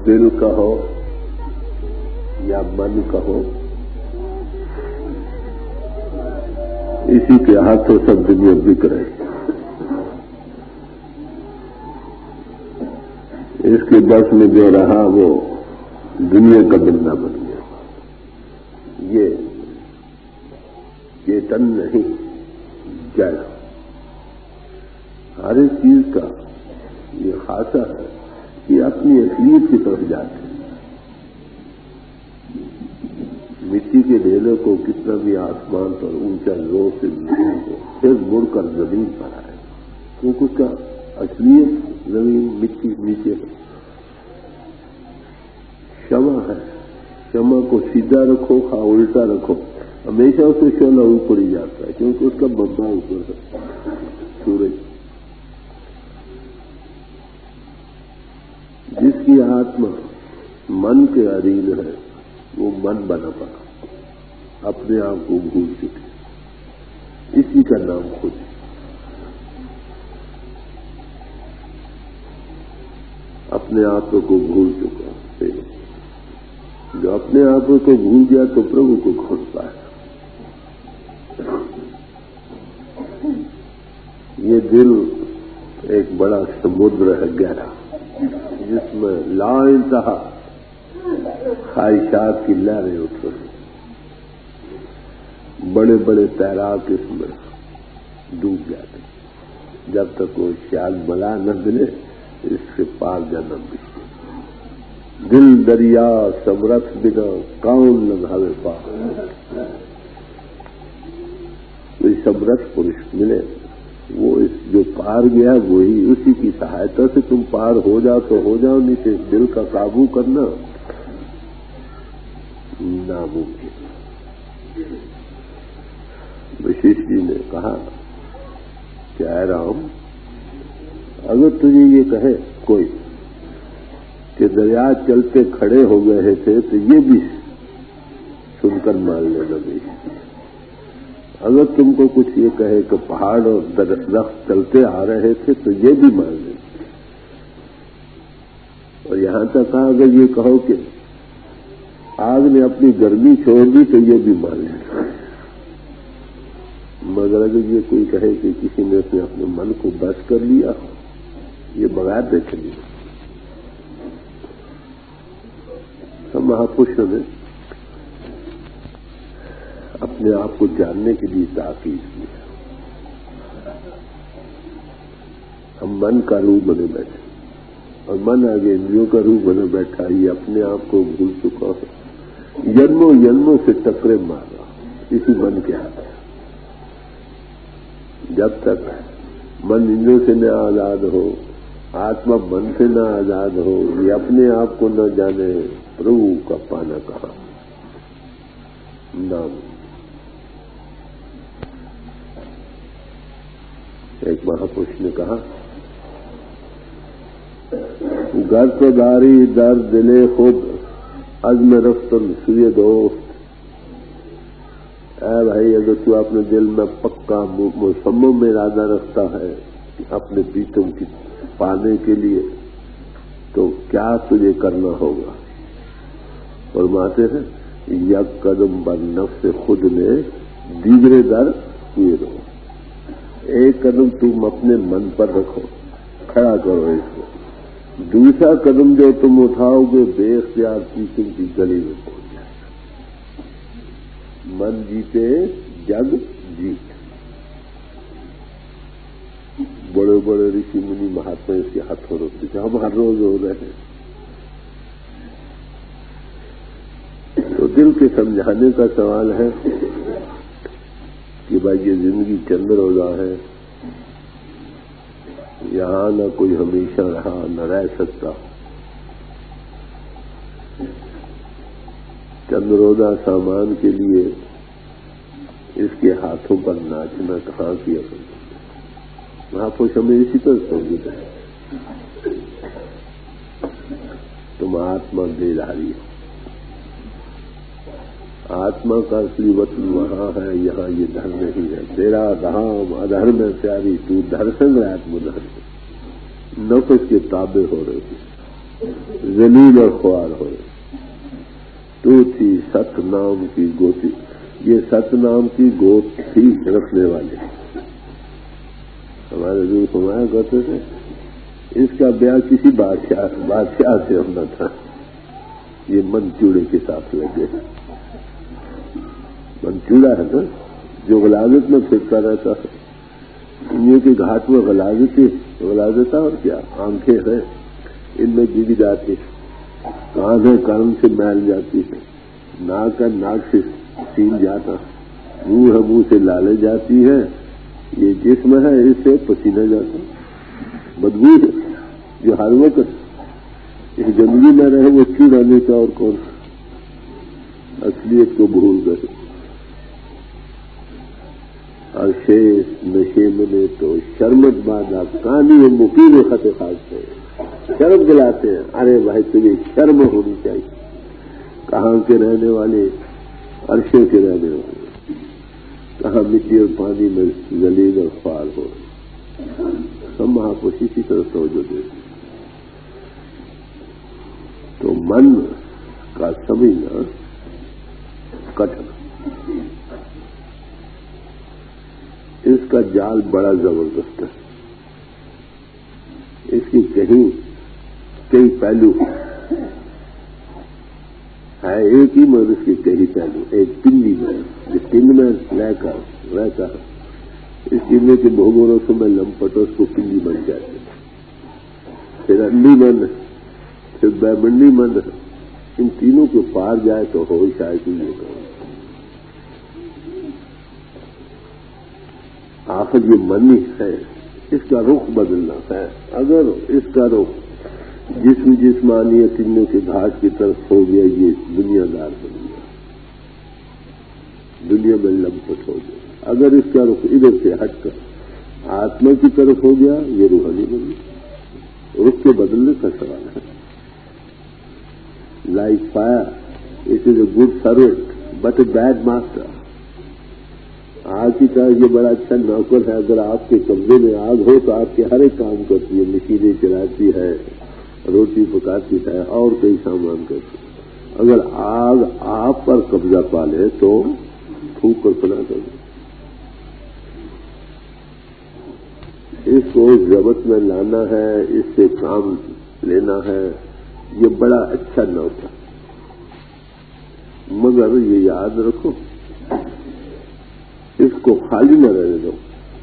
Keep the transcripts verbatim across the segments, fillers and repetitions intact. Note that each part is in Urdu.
دل کہو یا من کہو، اسی کے ہاتھوں سب دنیا بک رہے، اس کے بس میں جو رہا وہ دنیا کا بندہ بن گیا۔ یہ چیتن نہیں، جڑ۔ ہر ایک چیز کا یہ خاصہ ہے کہ اپنی اصلیت کی طرف جاتے ہیں۔ مٹی کے ڈھیلے کو کتنا بھی آسمان پر اونچا زور سے ہو، پھر مڑ کر زمین پر آئے، کیونکہ اس کا اصلیت زمین مٹی نیچے ہے۔ شمع ہے، شمع کو سیدھا رکھو خواہ الٹا رکھو، ہمیشہ اس سے شعلہ اوپر ہی جاتا ہے، کیونکہ اس کا مبدا اوپر ہے، سورج۔ جس کی آتما من کے ادھین ہے وہ من بنا پڑا، اپنے آپ کو بھول چکے، اسی کا نام خود۔ اپنے آپ کو بھول چکا، جو اپنے آپ کو بھول گیا تو پربھو کو کھوج پائے۔ یہ دل ایک بڑا سمندر ہے گہرا، جس میں لا انتہا خواہشات کی لہریں اٹھ رہی، بڑے بڑے تیراک اس میں ڈوب جاتے، جب تک وہ خیال ملا نہ ملے اس سے پار جانا مشکل۔ دل دریا سمرتھ بنا کون لگاوے پار، کوئی سمرتھ پرش ملے، وہ اس جو پار گیا وہی، اسی کی سہایتا سے تم پار ہو جاؤ تو ہو جاؤ، نہیں تو دل کا قابو کرنا ناممکن۔ وشیش جی نے کہا کہ اے رام، اگر تجھے یہ کہے کوئی کہ دریا چلتے کھڑے ہو گئے تھے تو یہ بھی سن کر مان لینا بھی۔ اگر تم کو کچھ یہ کہے کہ پہاڑ اور درخت چلتے آ رہے تھے تو یہ بھی مان لینا، اور یہاں تک کہا اگر یہ کہو کہ آگ نے اپنی گرمی چھوڑ دی تو یہ بھی مان لینا، مگر اگر یہ کوئی کہے کہ کسی نے اپنے اپنے من کو بس کر لیا، یہ بغیر دیکھے لیا۔ مہاپرشوں نے اپنے آپ کو جاننے کے لیے تاکید کی، ہم من کا روح بنے بیٹھے، اور من آگے انद्रियों کا روح بنے بیٹھا، یہ اپنے آپ کو بھول چکا ہے، جنموں جنموں سے ٹکرے مارا اسی من کے ہاتھ۔ جب تک من انद्रियों سے نہ آزاد ہو، آتما من سے نہ آزاد ہو، یہ اپنے آپ کو نہ جانے، پربھو کا پانا کہاں نام۔ ایک مہاپرش نے کہا، گر تو داری در دلے خود عزم رفتن سوئے دوست۔ اے بھائی، اگر تو اپنے دل میں پکا مصمم ارادہ رکھتا ہے اپنے پیتم کی پانے کے لیے تو کیا تجھے کرنا ہوگا؟ فرماتے ہیں یک قدم بر نفس خود نے دیگرے در ہوئے رہو، ایک قدم تم اپنے من پر رکھو، کھڑا کرو اس کو، دوسرا قدم جو تم اٹھاؤ گے بے اختیار پیتم کی گلی میں پہنچ جائے گا۔ من جیتے جگ جیت۔ بڑے بڑے رشی منی مہاتما اس کے ہاتھوں روکتے تھے، ہم ہر روز ہو رہے ہیں۔ تو دل کے سمجھانے کا سوال ہے کہ بھائی یہ زندگی چند روزہ ہے، یہاں نہ کوئی ہمیشہ رہا نہ رہ سکتا، چند روزہ سامان کے لیے اس کے ہاتھوں پر ناچنا کہاں کیا کرتے، وہاں کچھ ہمیں اسی طرح سمجھتے ہیں۔ تم آتما دے داری ہو، آتما کا اصلی وطن وہاں ہے، یہاں یہ دھر نہیں ہے۔ تیرا دھام ادھر میں پیاری، تو دھر سنگ رات مدھر نفس کے تابع ہو رہی ہے۔ ذلیل اور خوار ہوئے. تو تھی ست نام کی گوتی. یہ ست نام کی گوت تھی رکھنے والے ہمارے دور فرمایا کرتے تھے. اس کا بیاہ کسی بادشاہ بادشاہ سے ہونا تھا. یہ من چوڑے کے ساتھ لگے. من چوڑا ہے نا جو غلاظت میں پھرتا رہتا ہے. یہ کہ گھاٹ میں غلاظت غلاظت اور کیا آنکھیں ہیں ان میں ڈگ جاتی, کان ہے کان سے میل جاتی ہے, ناک ہے ناک سے سین جاتا, منہ ہے منہ سے لالے جاتی ہے, یہ جسم ہے اس سے پسینہ جاتا, بدبو ہے جو ہر وقت اس گندگی میں رہے وہ کیوں رہنے کا اور کون اصلیت کو بھول گئے. اور شیش نشے میں تو شرمت باندھا کانی مقیم خط خاص ہے. شرم دلاتے ہیں, ارے بھائی تجھے شرم ہونی چاہیے. کہاں کے رہنے والے, عرشے کے رہنے والے, کہاں مٹی اور پانی میں ذلیل اور خوار ہو. ہم وہاں کو اسی طرح توجہ دیتے. تو من کا سمجھنا کٹھن, اس کا جال بڑا زبردست ہے. اس کی کہیں کئی پہلو ہے, ایک ہی مگر اس کے کئی پہلو. ایک پنڈی میں جس پنڈ میں رہ کر رہتا ہے, اس پنڈے کے بہگوروں سے میں لمپٹ اس کو پنڈی بن جاتے. پھر انڈی مند, پھر بیمنڈی مند. ان تینوں کے پار جائے تو ہو شاید یہ کام. آخر یہ منی ہے, اس کا رخ بدلنا ہے. اگر اس کا رخ جسم جسمانی تینوں کے گھاٹ کی طرف ہو گیا, یہ دنیا دار بن گیا, دنیا میں لمپٹ ہو گیا. اگر اس کا رخ ادھر سے ہٹ کر آتما کی طرف ہو گیا, یہ روحانی بن گیا. رخ کے بدلنے کا سوال ہے. Like fire, it is a good servant but a bad master. آگ کی طرح یہ بڑا اچھا نوکر ہے. اگر آپ کے قبضے میں آگ ہو تو آپ کے ہر ایک کام کرتی ہے, مشینیں چلاتی ہے, روٹی پکاتی ہے, اور کئی سامان کرتی ہے. اگر آگ آپ پر قبضہ پا لے تو پھونک کر پلا کر دے. اس کو ضبط میں لانا ہے, اس سے کام لینا ہے. یہ بڑا اچھا نوکر, مگر یہ یاد رکھو اس کو خالی نہ رہنے دو.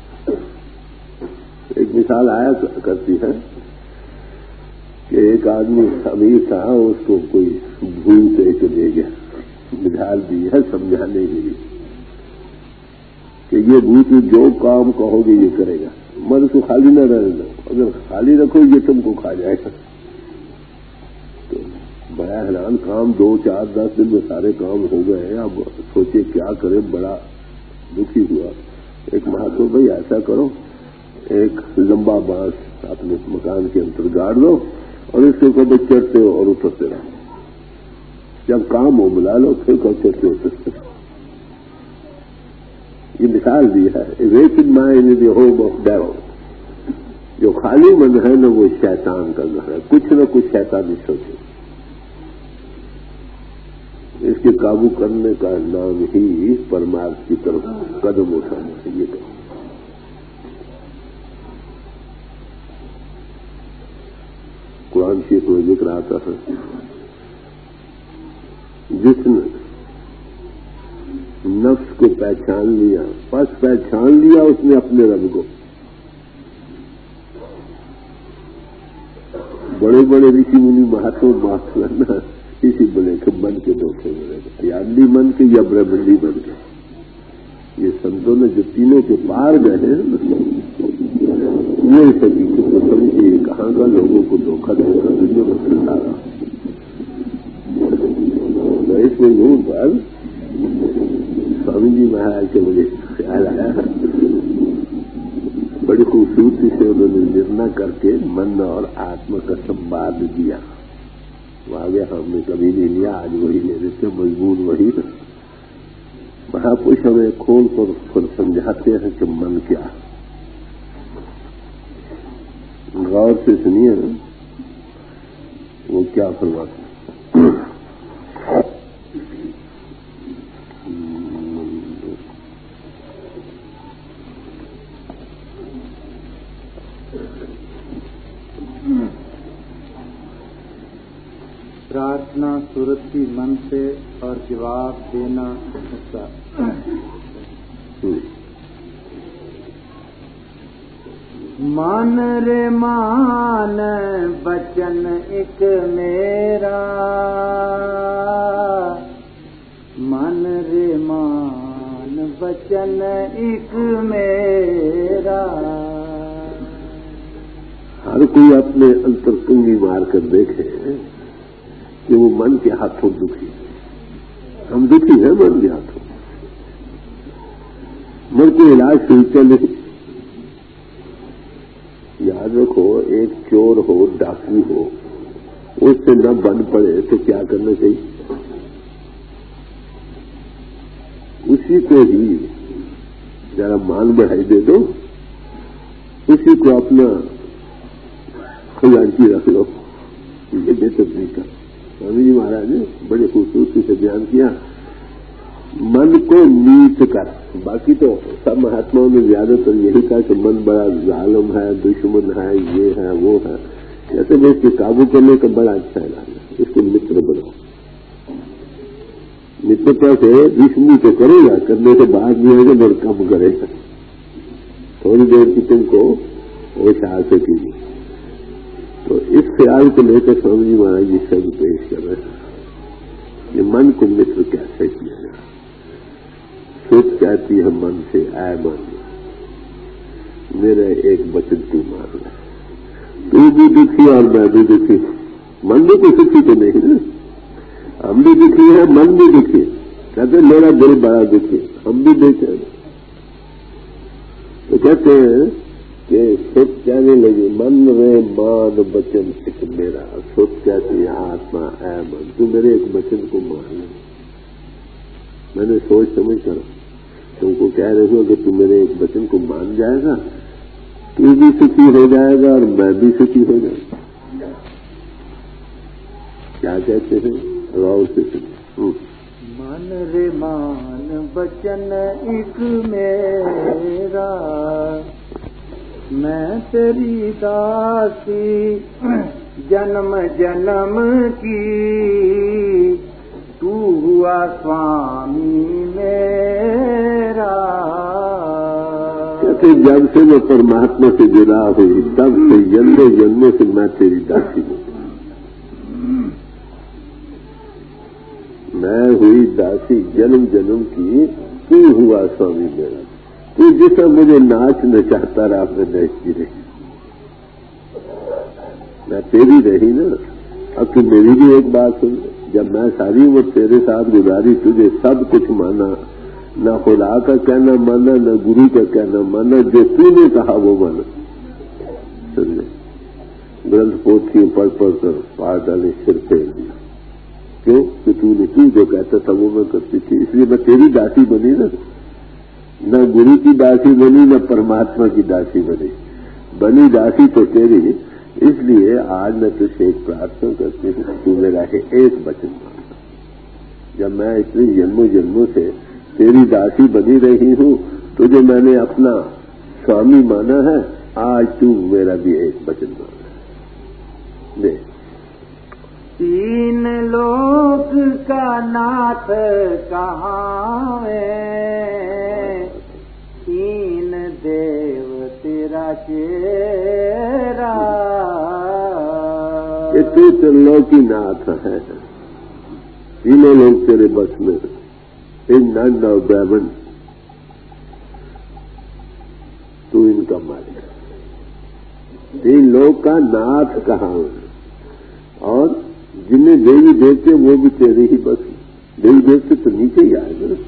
ایک مثال آیا کرتی ہے کہ ایک آدمی امیر تھا, اس کو کوئی بھول دے کے دے گیا. مثال دی ہے سمجھانے کے لیے کہ یہ بھوت جو کام کہو گے یہ کرے گا, مگر اس کو خالی نہ رہنے دو. اگر خالی رکھو یہ تم کو کھا جائے گا. تو بڑا حیران, کام دو چار دس دن میں سارے کام ہو گئے. اب سوچے کیا کرے, بڑا دکھی ہوا. ایک مہاتما, بھائی ایسا کرو, ایک لمبا بانس اپنے مکان کے اندر گاڑ دو اور اس کے اوپر چڑھتے ہو اور اترتے رہو. جب کام ہو ملا لو, پھر کو چڑھتے اترتے رہو. یہ مثال دی ہے. Wicked mind is the home of devil. جو خالی من ہے نا وہ شیطان کا گھر ہے. کچھ نہ کچھ شیطانی سوچے. اس کے قابو کرنے کا نام ہی پرمارتھ کی طرف قدم اٹھانا ہے. یہ کہ قرآن شریف میں ذکر آتا ہے, جس نے نفس کو پہچان لیا, بس پہچان لیا اس نے اپنے رب کو. بڑے بڑے رشی منی مہاتما مہاتما اسی بنے کے من کے دھوکے میں رہے, یا انڈی من کے یا برہمنڈی بن کے. یہ سنتوں نے جو تینوں کے پار گئے ہیں یہ حقیقت کو سمجھیے. کہاں کا لوگوں کو دھوکہ دے کر دنیا میں پھیلا رہا. اس میں یوں پر سوامی جی مہاراج کے مجھے خیال آیا, بڑی خوبصورتی سے انہوں نے نرنا کر کے من اور آتما کا سمواد دیا. وہ آگے ہم نے کبھی نہیں لیا, آج وہی لے لیتے, مضمون وہی. وہاں کچھ ہمیں کھول کر خود سمجھاتے ہیں کہ من کیا ہے. غور سے سنیے, وہ کیا فرماتے ہیں؟ प्रार्थना सुरति मन से और जवाब देना उसका। मान रे मान बचन एक मेरा, मन रे मान बचन एक मेरा। हर कोई अपने अंतर कुंगी मार कर देखे कि वो मन के हाथों दुखी। हम दुखी हैं मन के हाथों। मन को इलाज सुनते नहीं। याद रखो, एक चोर हो, डाकू हो, उससे न बन पड़े तो क्या करना चाहिए? उसी को ही जरा मान बढ़ाई दे दो, उसी को अपना खजांची रख लो। ये बेहतर तरीका स्वामी जी महाराज ने बड़े खूबसूरती से बयान किया। मन को नीच कर, बाकी तो सब महात्माओं ने ज्यादातर यही कहा कि मन बड़ा जालिम है, दुश्मन है, ये है वो है। ऐसे में इसके काबू करने का बड़ा अच्छा इलाज है, इसको मित्र बनाओ। मित्रता से दुश्मनी तो करेगा, करने के बाद भी आएगा और कम करेगा। थोड़ी देर की तुमको वो ख्याल से कीजिए। तो इस ख्याल को लेकर स्वामी जी महाराज जी शब्द पेश कर रहे हैं। ये मन को मित्र कैसे किया जाए? सोच कहती है मन से, आए मन मेरे एक वचन तू मान ले। तू भी दुखी और मैं भी दुखी। मन भी तो सुखी तो नहीं ना, हम भी दुखी है, मन भी दुखी। कहते मेरा दिल बड़ा दुखी, हम भी देखे। तो कहते हैं कि सुख कहने लगी मन रे मान वचन सिख मेरा। सुख कहती है आत्मा, ऐ मन तू मेरे एक वचन को मान ले। मैंने सोच समझ कर तुमको कह रही हूं कि तू मेरे एक वचन को मान जाएगा, तू भी सुखी हो जाएगा और मैं भी सुखी हो जाऊंगा। क्या कहते हैं? गौर से सुनिए। मन रे मान वचन एक मेरा, मैं तेरी दासी जन्म जन्म की, तू हुआ स्वामी मेरा। कहते जब से मैं परमात्मा से जुड़ा हुई तब से जन्मों जन्मों से मैं तेरी दासी हूँ। मैं हुई दासी जन्म जन्म की, तू हुआ स्वामी मेरा। तू जिससे मुझे नाच न चाहता रहा, मैं नाचती रही। मैं तेरी रही ना। अब तू मेरी भी एक बात सुन। जब मैं सारी उम्र तेरे साथ गुजारी, तुझे सब कुछ माना, न खुदा का कहना माना, न गुरु का कहना माना, जो तूने कहा वो माना। सुनिए, ग्रंथ पोथियां पढ़ पढ़ कर पार डाले, सिर फेर दिया। क्यों? कि तूने तू जो कहता था वो मैं करती थी, इसलिए मैं तेरी दासी बनी ना। न गुरु की दासी बनी, न परमात्मा की दासी बनी। बनी दासी तो तेरी। इसलिए आज मैं तुझसे एक प्रार्थना करती हूँ, तू मेरा है एक वचन मानना। जब मैं इतनी जन्मों जन्मों से तेरी दासी बनी रही हूँ, तुझे मैंने अपना स्वामी माना है, आज तू मेरा भी एक वचन माना। देख, तीन लोक का नाथ कहाँ है, तीन देव तेरा चेहरा। ये तू त्रिलोकी नाथ है, तीनों लोग तेरे बस में, इन नंद और ब्राह्मण, तू इनका मालिक। तीन लोग का नाथ कहाँ है, और जिन्हें देवी देवते वो भी तेरे ही बस। देवी देवते तो नीचे ही आएंगे ना।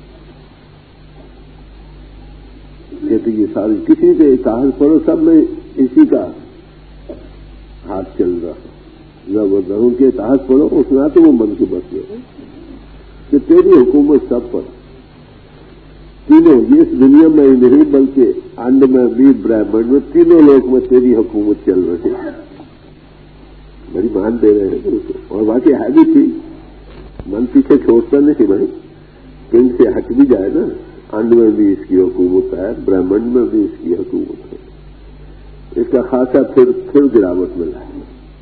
कहते ये सारी किसी के इतिहास पढ़ो, सब में इसी का हाथ चल रहा। जब उनके इतिहास पढ़ो, उसमें आते वो मन के बस में कि तेरी हुकूमत सब पर। तीनों, ये इस दुनिया में ही नहीं बल्कि अंड में भी, ब्रह्मांड में, तीनों लोक में तेरी हुकूमत चल रही है। بڑی مان دے رہے ہیں اس کو، اور باقی ہے بھی تھی، من پیچھے چھوڑتا نہیں بھائی، کہیں سے ہٹ بھی جائے نا، انڈ میں بھی اس کی حکومت ہے، برہمنڈ میں بھی اس کی حکومت ہے، اس کا خاصا پھر پھر گراوٹ ملا ہے۔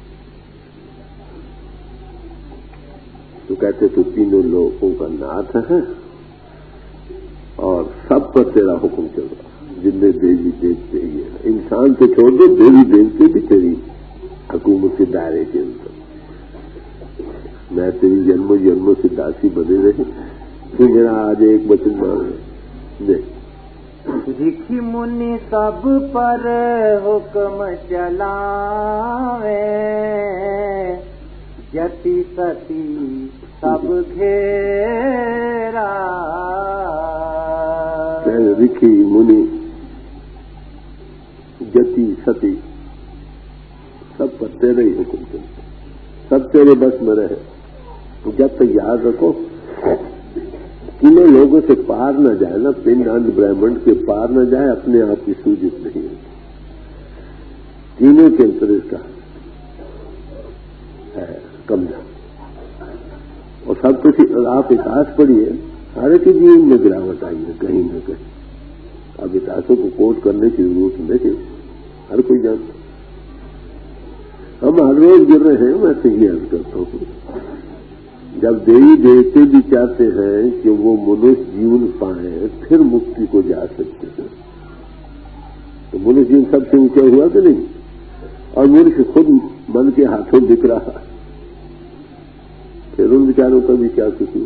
تو کہتے تو تینوں لوگوں کا ناتھ ہے اور سب پر تیرا حکم چل رہا، جتنے دیوی دیوتے ہی ہیں، انسان کو چھوڑ دو، دیوی دیوتے بھی تیری حکومت کے دائرے کے اندر، میں تیری جنموں جنموں سے داسی بنے رہے، تو میرا آج ایک بچن مانگ دیکھ رکھی منی سب پر حکم چلاوے، جتی ستی سب گھیرا، رکھی منی جتی ستی سب پر تیرے ہی حکم چلتے، سب تیرے بس میں رہے۔ جب تک یاد رکھو تینوں لوگوں سے پار نہ جائے نا، پنڈ انڈ برہمنڈ کے پار نہ جائے، اپنے آپ کی سوجت نہیں ہے، تینوں کے اندر اس کا ہے کمزور، اور سب کچھ آپ اتہاس پڑھیے، ہر ایک جیون میں گراوٹ آئی ہے کہیں نہ کہیں، اب اتہاسوں کو کوٹ کرنے کی ضرورت نہیں، ہر کوئی جانتا، ہم ہر روز گر رہے ہیں، میں سے یہ عرض کرتا ہوں، جب دیوی دیوتے بھی چاہتے ہیں کہ وہ منش جیون پائیں پھر مکتی کو جا سکتے ہیں، تو منش جیون سب سے اونچا ہوا کہ نہیں، اور منش خود من کے ہاتھوں بک رہا، پھر ان بیچاروں کا بھی کیا قصور،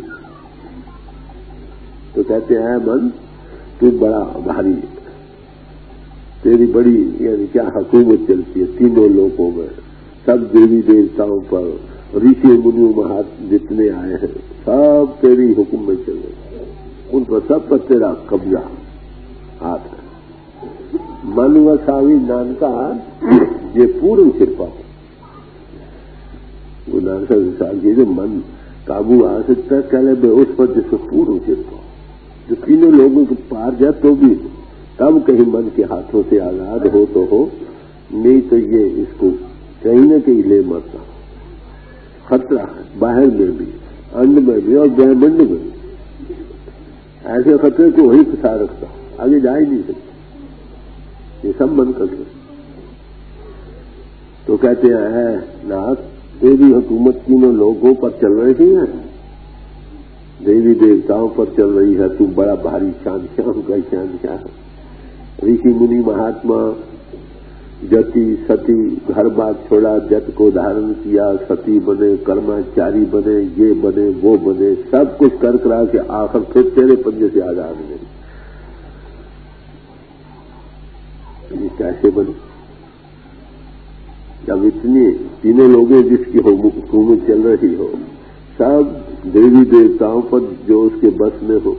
تو کہتے ہیں من تو بڑا بھاری، تیری بڑی یعنی کیا حکومت چلتی ہے تینوں لوگوں میں، سب دیوی دیوتاؤں پر، ریشی منیو مہات جتنے آئے ہیں سب تیری حکم میں چلے، ان پر سب پر تیرا قبضہ ہاتھ ہے۔ من و ساوی نانکا یہ پورن کرپا، وہ نانکا مثال یہ جو من قابو آ سکتا ہے کہلے بے اس پر جس کو پورن کرپا، جو تینوں لوگوں کے پار جائے تو بھی تب کہیں من کے ہاتھوں سے آزاد ہو تو ہو، نہیں تو یہ اس کو کہیں نہ کہیں لے مرتا، خطرہ ہے باہر میں بھی، انڈ میں بھی اور برہمنڈ میں بھی، ایسے خطرے کو وہی پھنسا رکھتا، آگے جا ہی نہیں سکتا، یہ سب من کر سکتا۔ تو کہتے ہیں اے ناتھ تیری حکومت تینوں لوگوں پر چل رہی ہے، دیوی دیوتاؤں پر چل رہی ہے، تو بڑا بھاری شانشاہ کا شانشاہ ہے، ऋषि मुनि महात्मा जति सती घर बार छोड़ा, जत को धारण किया, सती बने, कर्माचारी बने, ये बने वो बने, सब कुछ कर करा के आखिर फिर तेरे पंजे से आजाद नहीं। ये कैसे बने? जब इतनी तीनों लोगों जिसकी हुकूमत चल रही हो, सब देवी देवताओं पर जो उसके बस में हो,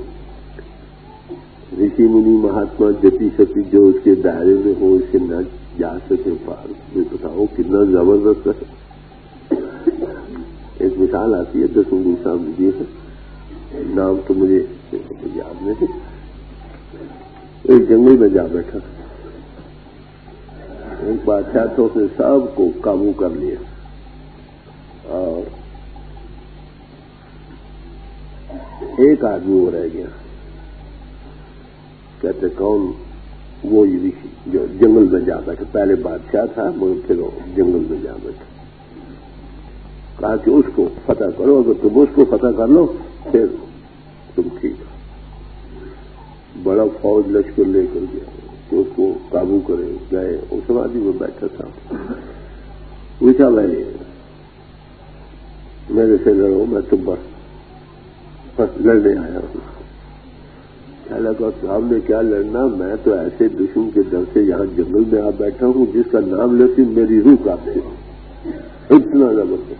ऋषि मुनि महात्मा जति सती जो उसके दायरे में हो, उसे न जा सके पार, मैं बताओ कितना जबरदस्त है। एक मिसाल आती है दसवीं सामने जी है, नाम तो मुझे याद नहीं, एक जंगल में जा बैठा, एक बादशाह तो उसने सबको काबू कर लिया और एक आदमी वो रह गया। कहते कौन? वो ऋषि जो जंगल में जा बैठा, पहले बादशाह था मगर फिर जंगल में जा बैठा। कहा कि उसको फतह करो, अगर तुम उसको फतह कर लो फिर तुम ठीक हो। बड़ा फौज लश्कर लेकर गया कि उसको काबू करे। गए, उस समाधि में बैठा था, पूछा भाई मेरे से लड़ो, मैं तुम बस बस लड़ने आया हूं। क्या लगा साहब ने क्या लड़ना, मैं तो ऐसे दुश्मन के डर से यहाँ जंगल में आ बैठा हूँ जिसका नाम लेती मेरी रूह कांपती, इतना जबरदस्त,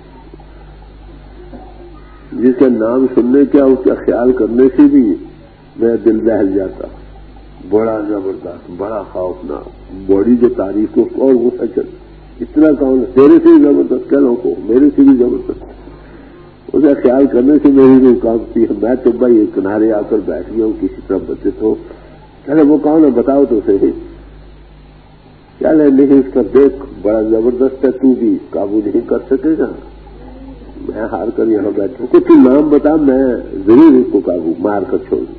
जिसका नाम सुनने क्या उसका ख्याल करने से भी मेरा दिल दहल जाता। बड़ा जबरदस्त, बड़ा खौफनाक, बड़ी जो तारीफ को और वो सचल, इतना कौन तेरे से भी जबरदस्त, कह लो को मेरे से भी जबरदस्त, उसका ख्याल करने से मेरी रूह कांपती है। मैं तो भाई एक किनारे आकर बैठ गया हूँ किसी तरह बचे तो। अरे वो कौन है बताओ तो सही। چل ہے نہیں اس کا دیکھ بڑا زبردست ہے، تو بھی قابو نہیں کر سکے گا، میں ہار کر یہاں بیٹھوں کہ تو نام بتا، میں ضرور اس کو قابو مار کر چھوڑ دوں۔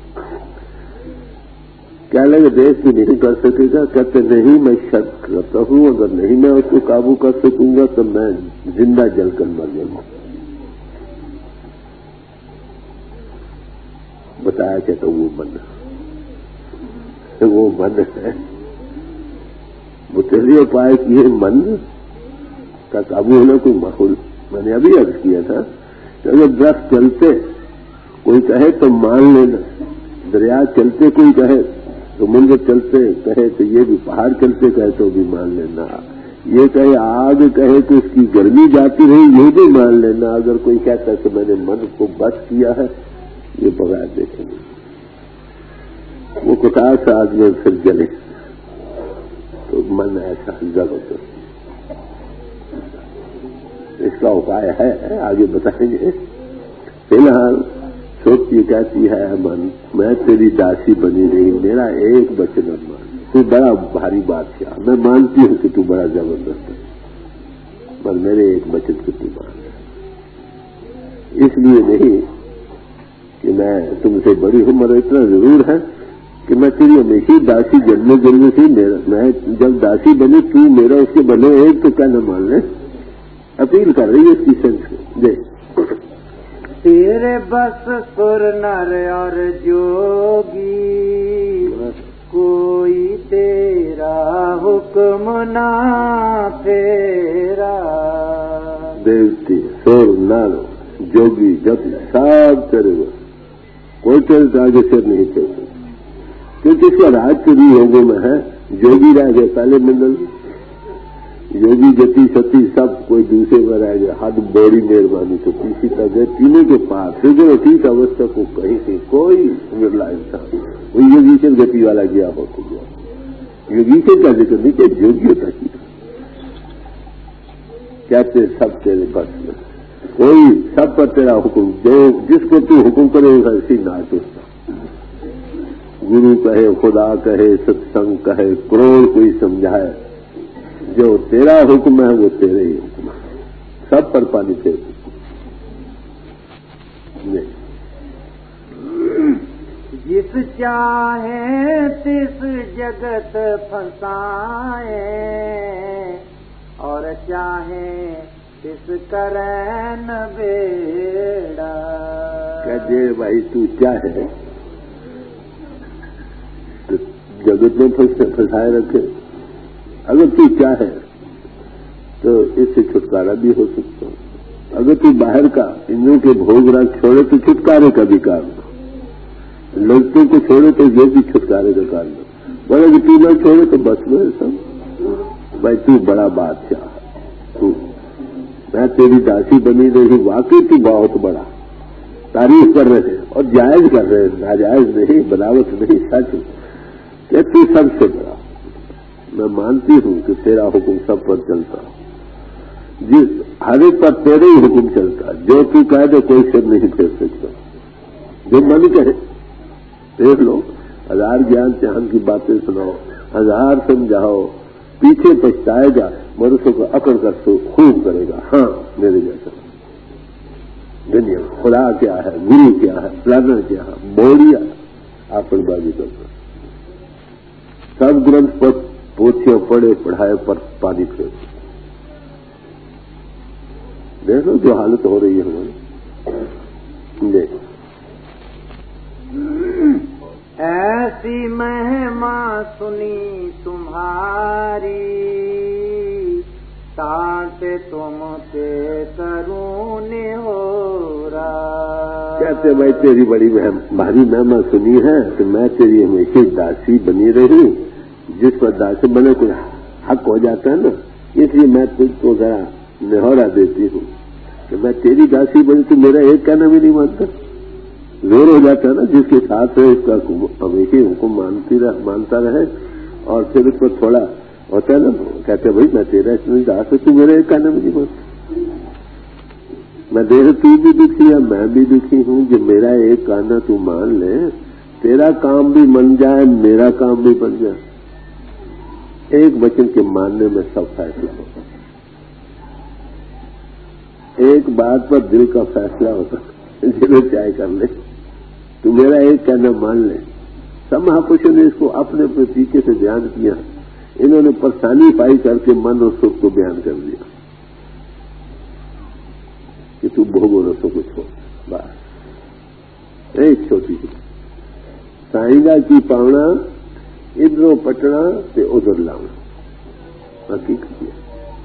کیا لگے دیکھ تو نہیں کر سکے گا؟ کہتے نہیں، میں شک کرتا ہوں اگر نہیں میں اس کو قابو کر سکوں گا تو میں زندہ جل کر مر جاؤں گا۔ بتایا کہتا وہ من وہ من ہے، وہ چلیے پائے کہ یہ من کا قابو ہونا کوئی ماحول، میں نے ابھی عرض کیا تھا کہ اگر درخت چلتے کوئی کہے تو مان لینا، دریا چلتے کوئی کہے، سمندر چلتے کہے تو یہ بھی، پہاڑ چلتے کہے تو بھی مان لینا، یہ کہے آگ کہے تو اس کی گرمی جاتی رہی یہ بھی مان لینا، اگر کوئی کہتا ہے کہ میں نے من کو بس کیا ہے، یہ بغیر دیکھیں گے وہ کٹاس آگ میں پھر جلے، تو من ایسا زبردست، اس کا اپائے ہے آگے بتائیں گے۔ فی الحال سوچ یہ کہتی ہے من میں تیری داسی بنی رہی، میرا ایک بچن مان، تو بڑا بھاری بادشاہ، میں مانتی ہوں کہ تو بڑا زبردست ہے، پر میرے ایک بچن کو تو مان، اس لیے نہیں کہ میں تم سے بڑی ہوں، مگر اتنا ضرور ہے کہ میں تیری ہمیشہ داسی جنم جنم سے، میں جب داسی بنی تو میرا اس کے بنے ایک تو کیا نہ مان لے، اپیل کر رہی ہے اس کی سینس کو دے۔ تیرے بس سر نر اور جوگی، کوئی تیرا حکم نہ پھیرا، دیوتی سر نر جوگی جب سب تیرے بس، کوئی تیرے آگے سے نہیں چل سکتا، کیونکہ اس کا راج تیری یوگوں میں ہے، جوگی رہ گئے پہلے منڈل، یوگی جتی ستی سب کوئی دوسرے میں رہ گئے، حد بڑی مہربانی تو تیسری تک گئے، تینوں کے پاس فکر ٹھیک اوستہ کو کہیں سے کوئی مرلا انسان وہ یوگیشن گتی والا گیا ہو تو گیا، یوگیشن کا ذکر نہیں کہ جوگی ہوتا کیا، کہتے سب تیرے بس میں، کوئی سب پر تیرا حکم، جو جس کو تو حکم کرے گا اسی ناچ ہوتا، گرو کہے، خدا کہے، ستسنگ کہے، کروڑ کوئی سمجھائے، جو تیرا حکم ہے وہ تیرے ہی حکم ہے، سب پر پانی پھیر جس چاہے تس جگت پھنسائے، اور چاہے تس کرے نہ بیڑا، کہ بھائی تو چاہے تو جگت میں پھنسائے رکھے، اگر تو چاہے تو اس سے چھٹکارا بھی ہو سکتا، اگر تو باہر کا انوں کے بھوگ رکھ چھوڑے تو چھٹکارے کا بھی کام، لڑکوں کو چھوڑے تو یہ بھی چھٹکارے کا کام، بڑے کہ تو نہ چھوڑے تو بس میں سب، بھائی تو بڑا بادشاہ تو میں تیری داسی بنی رہی، واقعی تو بہت بڑا، تعریف کر رہے ہیں اور جائز کر رہے ہیں، ناجائز نہیں، بناوٹ نہیں، سچ کہ تو سب سے بڑا، میں مانتی ہوں کہ تیرا حکم سب پر چلتا، جس ہر ایک پر تیرے ہی حکم چلتا، جو تو کہہ دے کوئی سر نہیں پھیر سکتا، جو من کہے دیکھ لو، ہزار گیان چاند کی باتیں سناؤ، ہزار سمجھاؤ، پیچھے پچھتائے گا، مرسوں کو اکڑ کر سو خوب کرے گا، ہاں میرے جیسا دنیا خدا کیا ہے، گرو کیا ہے، فلانا کیا ہے، بوڑیا آپڑ بازی کرتا، سب گرنتھ پر پوچھے پڑھے پڑھائے پر پانی پھیر، دیکھو جو حالت ہو رہی ہے ہماری، دیکھو ایسی مہما سنی تمہاری، تاکہ تم کے کرون ہو رہا، کہتے بھائی تیری بڑی بھاری مہما سنی ہے کہ میں تیری ہمیشہ داسی بنی رہی، جس پر داسی بنے کوئی حق ہو جاتا ہے نا، اس لیے میں تجھ کو ذرا نہورا دیتی ہوں کہ میں تیری داسی بنی تو میرا ایک کہنا بھی نہیں مانتا، زور ہو جاتا ہے نا، جس کے ساتھ ہے اس کا ہمیشہ حکم مانتی رہ, مانتا رہے، اور پھر اس پر تھوڑا ہوتا ہے نا، کہتے بھائی میں تیرا اتنی داس ہے تو میرا ایک کہنا بھی نہیں مانتا، میں دیکھ تو بھی دکھی ہے، میں بھی دکھی ہوں کہ میرا ایک کہنا تو مان لے، تیرا کام بھی بن جائے، میرا کام بھی بن جائے، ایک वचन के मानने में सब फैसला होता है। एक बात पर दिल का फैसला होता है, जिन्हें चाहे कर ले, तू मेरा एक कहना मान ले। सब महापुरुषों ने इसको अपने अपने तरीके से बयान किया। इन्होंने परेशानी पाई करके मन और सुख को बयान कर दिया कि तू भोगो रसों को छोड़। बस एक छोटी सी साईगा की पावना इधरों पटना से उधर लाना, हकीकत है।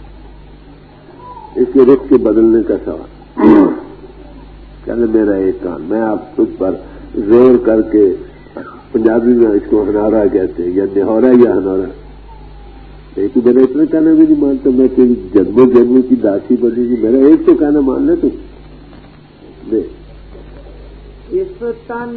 इसके रुख के बदलने का सवाल। चले मेरा एक काम, मैं आप तुझ पर जोर करके, पंजाबी में इसको हनारा कहते हैं, या निहौरा या हनौरा, तू मेरा इतना कहना भी नहीं मानता, मैं तेरी जन्मों जन्मों की दासी बनेगी, मेरा एक तो कहना मान ले तू। दे इस तन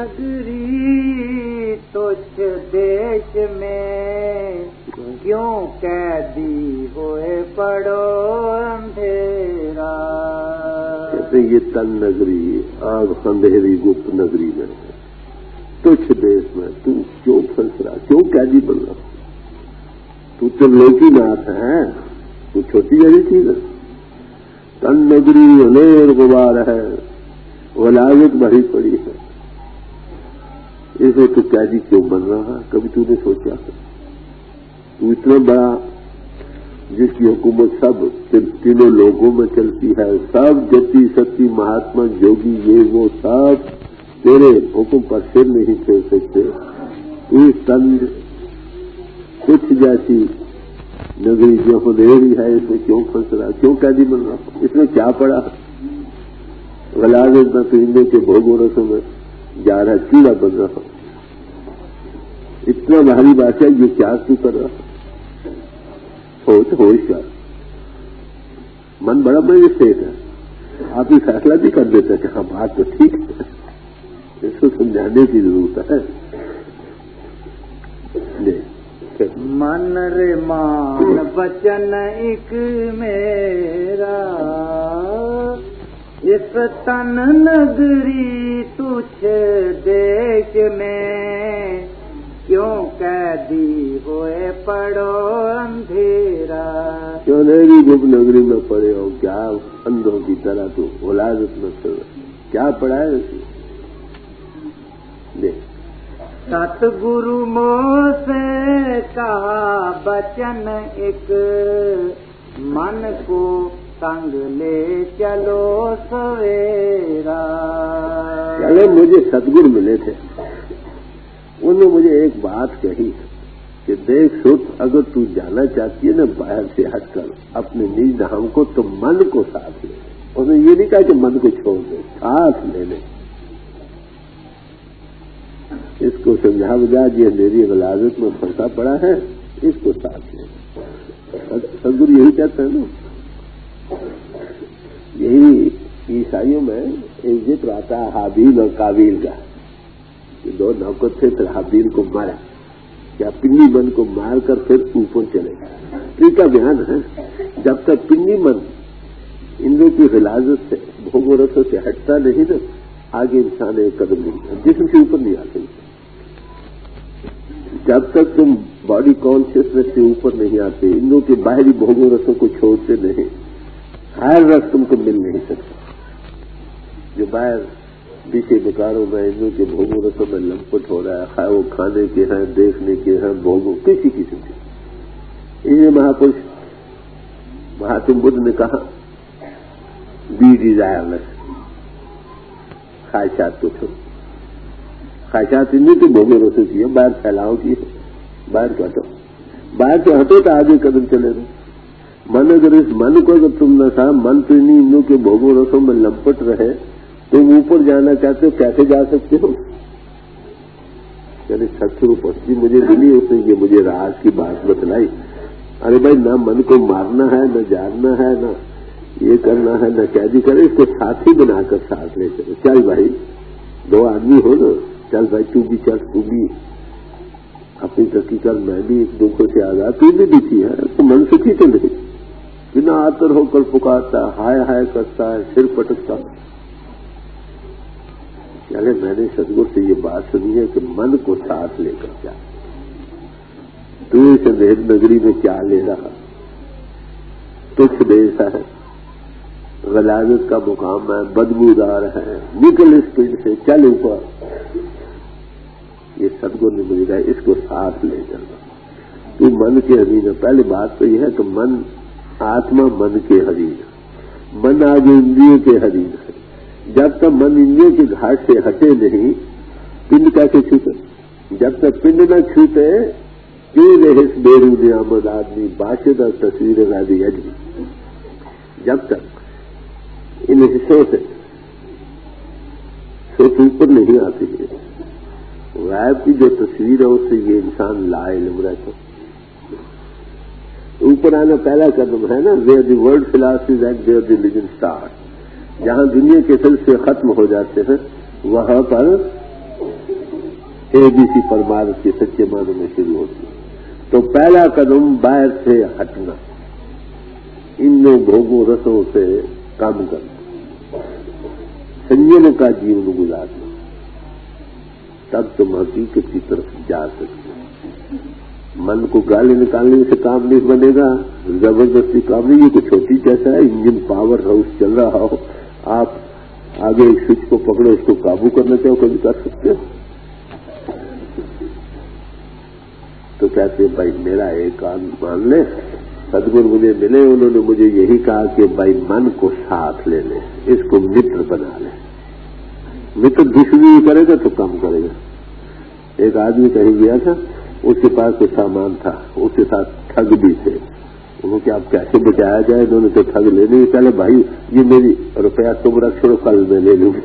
नगरी तुझ देश में क्यों कैदी हुए पड़ो अंधेरा। कहते ये तन नगरी आग अंधेरी गुप्त नगरी में, तुझ देश में तू क्यों फंस रहा, क्यों कैदी बन रहा। तू तो लोकीनाथ है, तू छोटी जैसी चीज है। तन नगरी अनेर गुबार है, वलायत भरी पड़ी है, इसे तू कैदी क्यों बन रहा। कभी तूने सोचा? तू इतना बड़ा, जिसकी हुकूमत सब तीनों लोगों में चलती है, सब जति सती महात्मा जोगी ये वो सब तेरे हुक्म पर सिर नहीं फेर सकते। इस तन कुछ जैसी नगरी जो अंधेरी है, इसमें क्यों फंस रहा, क्यों कैदी बन रहा, इसमें क्या पड़ा। गलाजत न पीने के भोगों रसों में जा रहा, कीड़ा बन रहा। इतना भारी बात है, ये क्या तू कर रहा। होश होशियार मन बड़ा मजिस्ट्रेट है, आप ये फैसला भी कर देते कि हाँ बात तो ठीक है, इसको समझाने की जरूरत है। मन रे मान वचन एक मेरा, इस तन नगरी तुझ देश में क्यों कैदी हुए पड़ो अंधेरा। क्यों अंधेरी गुप्त नगरी में पड़े हो, क्या अंधों की तरह तू औलादत में चल, क्या पड़ा है। देख सतगुरु मोह से कहा बचन एक, मन को संग ले चलो सवेरा। चले मुझे सतगुरु मिले थे, उन्होंने मुझे एक बात कही कि देख सुत, अगर तू जाना चाहती है ना बाहर से हटकर अपने निज धाम को, तो मन को साथ ले। उन्होंने ये नहीं कहा कि मन को छोड़ दे, साथ ले ले। इसको समझा बुझा जी मेरी गलाजत में फंसा पड़ा है, इसको साथ ले। सदगुरु यही कहता है ना। यही ईसाइयों में एक जिक्र आता है हाबील और काबील का, कि दो नौकर थे, फिर हाबील को मारा, क्या पिंडी मन को मारकर फिर ऊपर चले। ठीक का ध्यान है, जब तक पिंडी मन इंद्रों की गलाजत से भोगों रसों से हटता नहीं ना, आगे इंसान एक कदम नहीं, जिसम से ऊपर नहीं आते। जब तक तुम बॉडी कॉन्शियसनेस से ऊपर नहीं आते, इंद्रों के बाहरी भोगों रसों को छोड़ते नहीं, हर रस तुमको मिल नहीं सकता। जो बाहर विषय विकारों में इंद्रों के भोगों रसों में लंपट हो रहा है, खाए वो खाने के हैं, देखने के हैं, भोगों किसी किस्म के। इसलिए महापुरुष महात्मा बुद्ध ने कहा बी डिजायरलेस, ख्वाहिशात को छोड़ो। ख्वाहिशात नहीं तो भोगे रसों की है, बाहर फैलाओ की है, बाहर को हटो, बाहर से हटो तो आगे कदम चले रहो। मन अगर इस मन को अगर तुम न सा मन तो नहीं इंद्रों के भोगों रसों में लंपट रहे, तुम ऊपर जाना चाहते हो, कैसे जा सकते हो। यानी सत्सुरु पत्नी मुझे मिली, उसने ये मुझे राज की बात बतलाई। अरे भाई ना मन को मारना है, न जानना है, न ये करना है, न कैदी करे, इसको साथी बनाकर साथ ले चलो। चल भाई दो आदमी हो ना, चल भाई तू भी चल, तू भी अपनी तरक्की कर, मैं भी एक दुखों से आजाद, तू भी दुखी है, तो मन सुखी तो नहीं, बिना आतर होकर पुकारता, हाय हाय करता है, सिर पटकता। चले मैंने सदगुरु से ये बात सुनी है कि मन को साथ लेकर जा। تو اس اندھیر نگری میں کیا لے رہا؟ تجھ دیسا ہے، غلاظت کا مقام ہے، بدبودار ہے، نکل اس پنڈ سے، چل اوپر۔ یہ سدگرو نے مجھے کہا اس کو ساتھ لے چلنا۔ تو من کے ادھین ہے۔ پہلی بات تو یہ ہے کہ من آتما من کے ادھین ہے، من آگے اندریوں کے ادھین ہے۔ جب تک من اندریوں کے گھاٹ سے ہٹے نہیں، پنڈ کیسے چھوٹے؟ جب تک پنڈ نہ چھوٹے کیوں رہس بیرون آمد آدمی باشدہ تصویر رادی اجمی۔ جب تک ان حصوں سے سوچ اوپر نہیں آتی ہے، غائب کی جو تصویر ہے اس سے یہ انسان لا علم رہتا۔ اوپر آنا پہلا قدم ہے نا، where the world philosophies and where the religion start. جہاں دنیا کے سلسلے ختم ہو جاتے ہیں وہاں پر اے بی سی پرمارتھ کے سچے معنوں میں شروع ہوتی ہے۔ تو پہلا قدم باہر سے ہٹنا، ان بھوگوں رسوں سے کام کرنا، سنجم کا جیون گزارنا، تب تم حقیقت کی طرف جا سکتے۔ من کو گالی نکالنے سے کام نہیں بنے گا، زبردستی کام نہیں۔ یہ کوئی چھوٹی کیسا ہے، انجن پاور ہاؤس چل رہا ہو، آپ آگے ایک سوئچ کو پکڑو، اس کو قابو کرنا چاہو، کبھی کر سکتے ہو؟ تو کہتے بھائی میرا ایک کام مان لے۔ سدگرو مجھے ملے، انہوں نے مجھے یہی کہا کہ بھائی من کو ساتھ لے لے، اس کو متر بنا لے۔ متر دشمنی کرے گا تو کم کرے گا۔ ایک آدمی کہیں گیا تھا، اس کے پاس کوئی سامان تھا، اس کے ساتھ ٹھگ بھی تھے۔ انہوں نے کہ آپ کیسے بچایا جائے؟ انہوں نے تو ٹھگ لینے ہی پہلے بھائی یہ میری روپیہ تم رکھ چھوڑو، کل میں لے لوں۔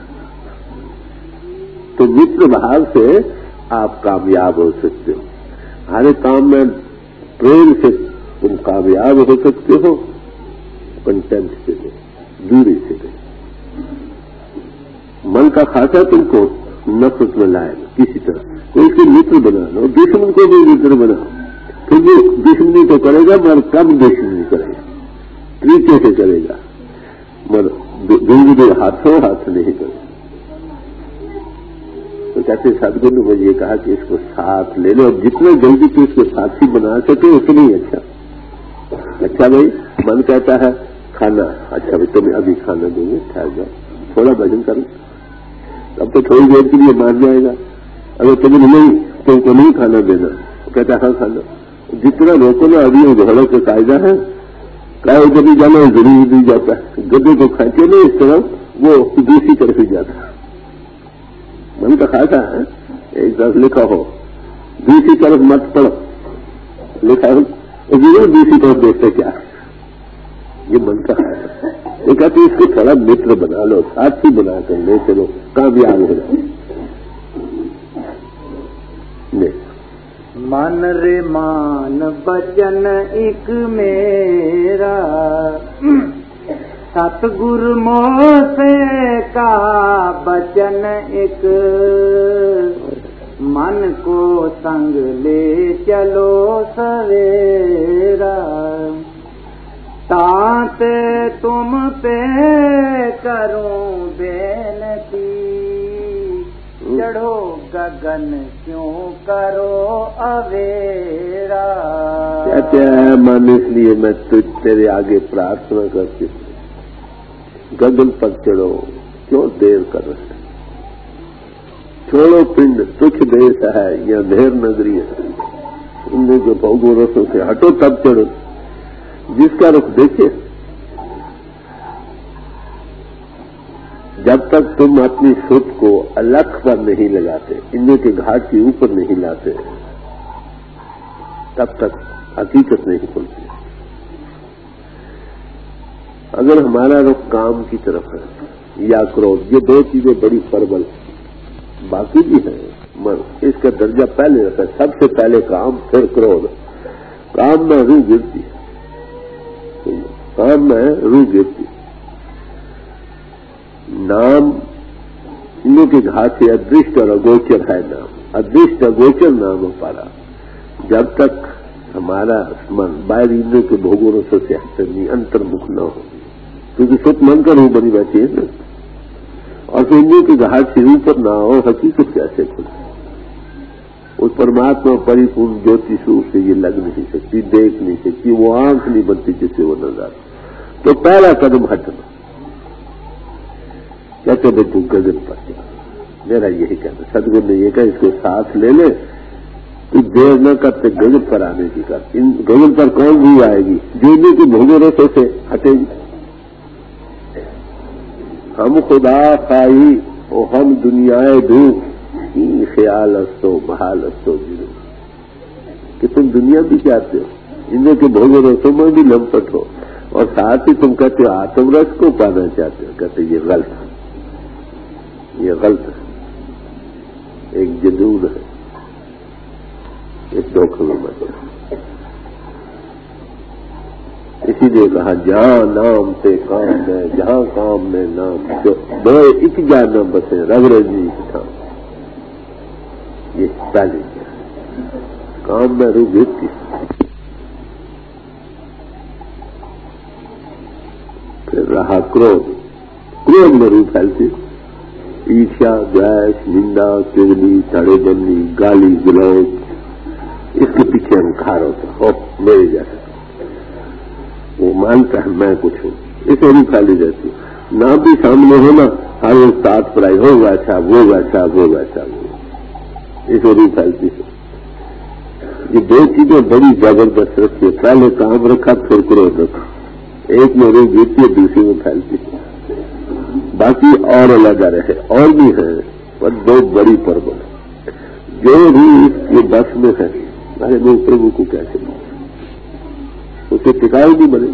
تو متر بھاو سے آپ کامیاب ہو سکتے ہو۔ ہر کام میں پریم سے تم کامیاب ہو سکتے ہو، کنٹینٹ سے دے، دوری سے دے۔ من کا خاصا تم کو نفرت میں لائے گا کسی طرح، تو اس کو متر بنا لو، دشمن کو بھی متر بناؤ۔ پھر بھی دشمنی تو کرے گا مگر کم دشمنی کرے گا، طریقے سے کرے گا، مگر دل ہاتھوں ہاتھ نہیں کرے گا۔ تو کہتے سدگرو نے مجھے یہ کہا کہ اس کو ساتھ لے لو، اور جتنا جلدی تو اس کو ساتھی بنا سکے اتنا ہی اچھا۔ اچھا بھائی من کہتا ہے کھانا، اچھا بھائی تمہیں ابھی کھانا دیں گے، ٹھہر جاؤ، تھوڑا بھجن کرو، اب تو تھوڑی دیر کے لیے مان جائے گا۔ اگر تمہیں نہیں تم کو نہیں کھانا دینا، کہتا ہاں کھانا، جتنا روکو نا ابھی گھوڑوں کا قاعدہ ہے، کہا ادھر بھی جانا ضرور بھی جاتا ہے، گدے کو کھینچے نہیں اس طرح وہ دوسری طرف ہی جاتا ہے۔ من کا خاصا ہے، ایک طرف لکھا ہو دوسری طرف مت پڑو، لکھا ہو ضرور دوسری طرف دیکھتے کیا ہے، یہ من کا خاصا ہے۔ یہ کہتے اس کو تھوڑا متر بنا لو، ساتھی بنا کر لے چلو، کامیاب ہو جاؤ۔ من رے مان بچن ایک میرا، ستگر موسے کا بچن ایک، من کو سنگ لے چلو سویرا، تانتے تم پہ کروں بینتی، چڑھو گگن کیوں کرو اویرا۔ کہتے ہیں من اس لیے میں تجھ تیرے آگے پرارتھنا کرتی ہوں، گگن پر چڑھو، کیوں دیر کر رہے؟ چھوڑو پنڈ، تجھ دیس ہے یا دھیر نگری ہے، ان میں جو بھوگوں رسوں سے ہٹو تب چڑھو۔ جس کا رخ دیکھے، جب تک تم اپنی سوچ کو الگ پر نہیں لگاتے، ان کے گھاٹ کے اوپر نہیں لاتے، تب تک حقیقت نہیں کھلتی۔ اگر ہمارا رخ کام کی طرف ہے یا کرودھ، یہ دو چیزیں بڑی پربل ہیں، باقی بھی ہیں مگر اس کا درجہ پہلے رہتا ہے، سب سے پہلے کام پھر کرودھ۔ کام میں روح گرتی ہے، کام میں روح گرتی ہے۔ نام انوں کے گھاٹ سے ادرشٹ اور اگوچر ہے نام، ادرشٹ اگوچر نام ہو پارا۔ جب تک ہمارا من باہر انوں کے بھوگوں رسوں سے ہٹر نہیں، انترمکھ نہ ہو، کیونکہ سچ من کا روح بنی بیٹھی ہے نا، اور پھر انوں کے گھاٹ سے اوپر نہ ہو، حقیقت کیسے کھلے؟ اس پرماتما پریپورن جوتی سوپ سے یہ لگ نہیں سکتی، دیکھ نہیں سکتی، وہ آنکھ نہیں بنتی جس سے وہ نظر آتی۔ تو پہلا قدم ہٹنا، کہتے بھائی تو غزل پر جا، میرا یہی کہنا۔ سدگرو نے یہ کہا اس کو ساتھ لے لے، تو دیر نہ کرتے غزل پر آنے کی کر۔ ان غزل پر کون بھی آئے گی؟ جو کی بھوگے رسے سے ہٹے گی۔ ہم خدا خائی او ہم دنیائے دوں، خیال استو محال استو جنو، کہ تم دنیا بھی چاہتے ہو، انہیں کے بھوگے رسوں میں بھی لمپٹ ہو، اور ساتھ ہی تم کہتے ہو آتم رس کو پانا چاہتے ہو۔ کہتے یہ غلط ہے، یہ غلط ہے، ایک جنون ہے، اس دھوکے میں مت ہو۔ اسی لیے کہا جہاں نام سے کام ہے، جہاں کام میں نام، جو دو ایک جانا بسے رگ رجی تھا، یہ پہلے کام میں روح گرتی، پھر رہا کرودھ، کرودھ میں روح پھیلتی، عیرشا، دویش، نندا، چگلی، تڑے بندی، گالی گلوچ، اس کے پیچھے انکار ہوتا ہو میرے جیسا، وہ مانتا ہے میں کچھ ہوں، اسے بھی پھیلی جاتی، نہ بھی سامنے ہونا، ہر ایک ساتھ پڑھائی ہو ویسا وہ ویسا وہ ویسا وہ، اسے بھی پھیلتی ہے۔ یہ دو چیزیں بڑی زبردست رکھی، پہلے کام رکھا پھر کرودھ رکھا، ایک میں روح گرتی ہے دوسری میں پھیلتی ہے، باقی اور علیحدہ رہے اور بھی ہے، پر دو بڑی پربل ہے۔ جو روح اس کے بس میں ہے، ارے وہ پربھو کو کیسے ملے، اسے ٹکاؤ بھی بنے۔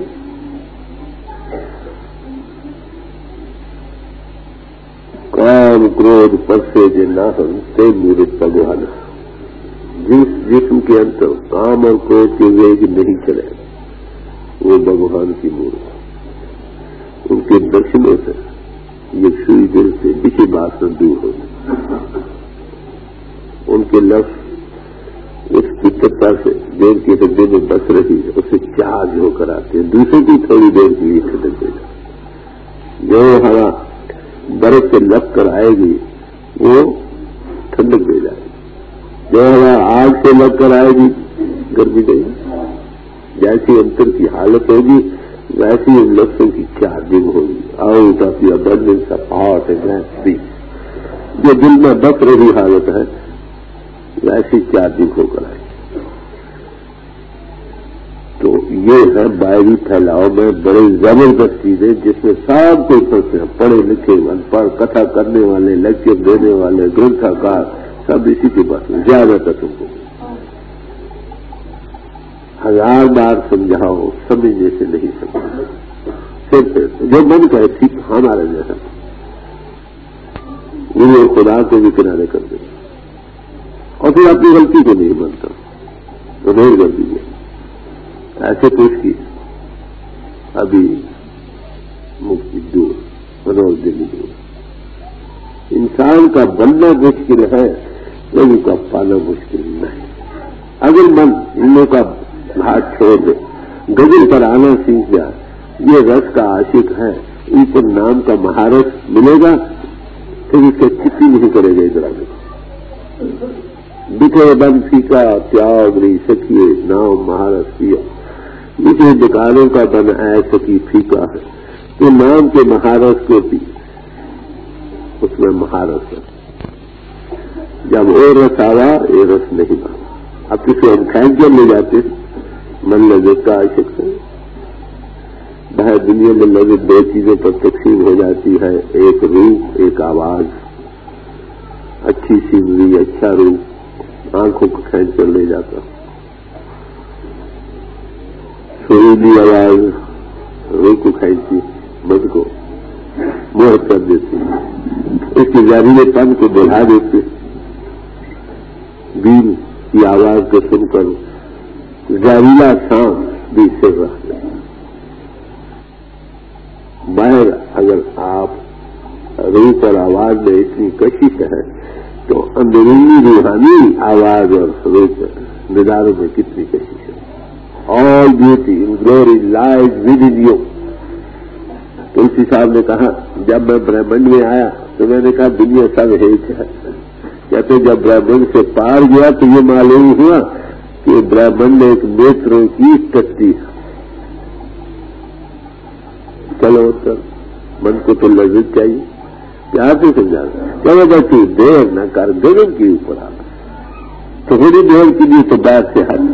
کام کرودھ پرسے جے ناہن تے مورت بھگوان، جس جسم کے اندر کام اور کرودھ کے ویگ نہیں چلے وہ بھگوان کی مورت، ان کے درشنوں سے یہ سوئی دل سے بچی بات نہ دور ہوگی، ان کے لفظ اس پچتا سے دیر کے ہردے میں بس رہی ہے، اسے چارج ہو کر آتے ہیں، دوسرے کی تھوڑی دیر کے لیے ٹھنڈک دے جائے، جو ہوا برف سے لگ کر آئے گی وہ ٹھنڈک دے جائے گی، جو ہوا آگ سے لگ کر آئے گی گرمی دے گی، جیسی انتر کی حالت ہوگی ویسی ان لفظوں کی چارجنگ ہوگی، out of the abundance of heart and speech, جو دل میں بس رہی حالت ہے ویسی چارجنگ ہو کر آئے۔ تو یہ ہے باہری پھیلاؤ میں بڑی زبردست چیزیں جس میں سب کوئی پھنسے ہیں، پڑھے لکھے ان پڑھ، کتھا کرنے والے، لیکچر دینے والے، گرنتھاکار، سب اسی کے پاس میں زیادہ تر تم کو ہزار بار سمجھاؤ سمجھنے سے نہیں سمجھا، صرف جو من کا ہے ٹھیک ہمارے جیسا انہیں خدا کو بھی کنارے کر دیں اور پھر اپنی غلطی کو نہیں مانتا تو نہیں کر دیجیے۔ ایسے پوچھ کی ابھی مفتی دور منوج دلی دور، انسان کا بننا مشکل ہے، لوگوں کا پانا مشکل نہیں۔ اگر من ان لوگوں کا ہاتھ چھوڑ دے، غزل پر آنا سیکھ جائے، یہ رس کا عاشق ہے، ان کو نام کا مہارت ملے گا، پھر اسے کسی نہیں کرے گا ادھر آگے۔ بکھے بن پھیکا پیاگ نہیں سکیے نام مہارت کیا، بکھے بکاروں کا بن اے سکی پھیکا ہے، تو نام کے مہارت کو بھی اس میں مہارت ہے، جب وہ رس آوا یہ رس نہیں آوا۔ اب کسی ہم کھینچ لے جاتے من لذت کا عاشق ہے، باہر دنیا میں لذت دو چیزوں پر تقسیم ہو جاتی ہے، ایک روح ایک آواز، اچھی سینری اچھا روح آنکھوں کو کھینچ کر لے جاتا، سریلی آواز روح کو کھینچتی، من کو موہ کر دیتی، اس کی زہریلے پن کو بڑھا دیتی، بیل کی آواز کو سن کر زہریلا سانس بھی سر رکھ دے۔ باہر اگر آپ روح پر آواز میں اتنی کشش ہے تو اندرونی روحانی آواز اور روح پر نداروں میں کتنی کشش ہے۔ All beauty in glory lies within you. Tulsi Sahib نے کہا جب میں برہمنڈ میں آیا تو میں نے کہا دنیا سب ایک ہے، کہتے جب برہمن سے پار گیا تو یہ معلوم ہوا کہ برہمن نے ایک نیتروں کی ٹٹی. چلو تو من کو تو لذت چاہیے، پیار سے سمجھا. چلو بچی دیر نہ کر، گگن کی اوپر آ تھوڑی دیر کے لیے تو بات سے ہٹ.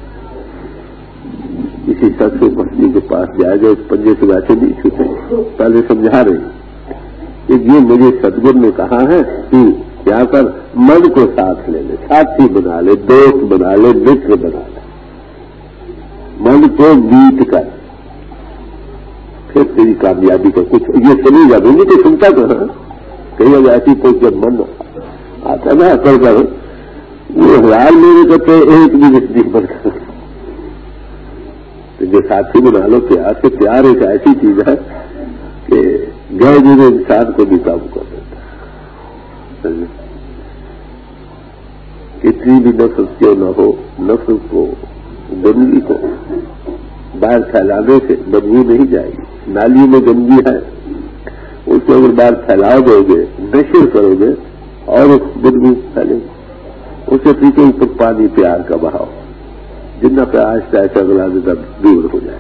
کسی شخص سے پسلی کے پاس جائے گا، اس پنجے سے ویسے نہیں چھوٹے. پہلے سمجھا رہے کہ یہ مجھے سدگرو نے کہا ہے کہ کیا کر من کو ساتھ لے لے، ساتھی بنا لے، دوست بنا لے، متر بنا لے. من کو بیت کر، پھر تیری کامیابی کا کچھ یہ سنی جا رہی تو سنتا کہاں. کہیں اب ایسی کوئی جب من آتا نا کر کر وہ ہزار میرے کرتے ایک بھی نزدیک بن کر جو ساتھی بنا لو. پیار سے، پیار ایک ایسی چیز ہے کہ گئے میرے انسان کو بھی قابو کر دیتا ہے. کتنی بھی نفس کیوں نہ ہو، نفس کو گندگی کو باہر پھیلانے سے بدبو نہیں جائے گی. نالی میں گندگی ہے، اس کو اگر باہر پھیلا دو گے، نشر کرو گے اور بدبو پھیلے گی. اس سے پیچھے اوپر پانی پیار کا بہاؤ، جتنا پیار سے ایسا گلا دیتا دور ہو جائے.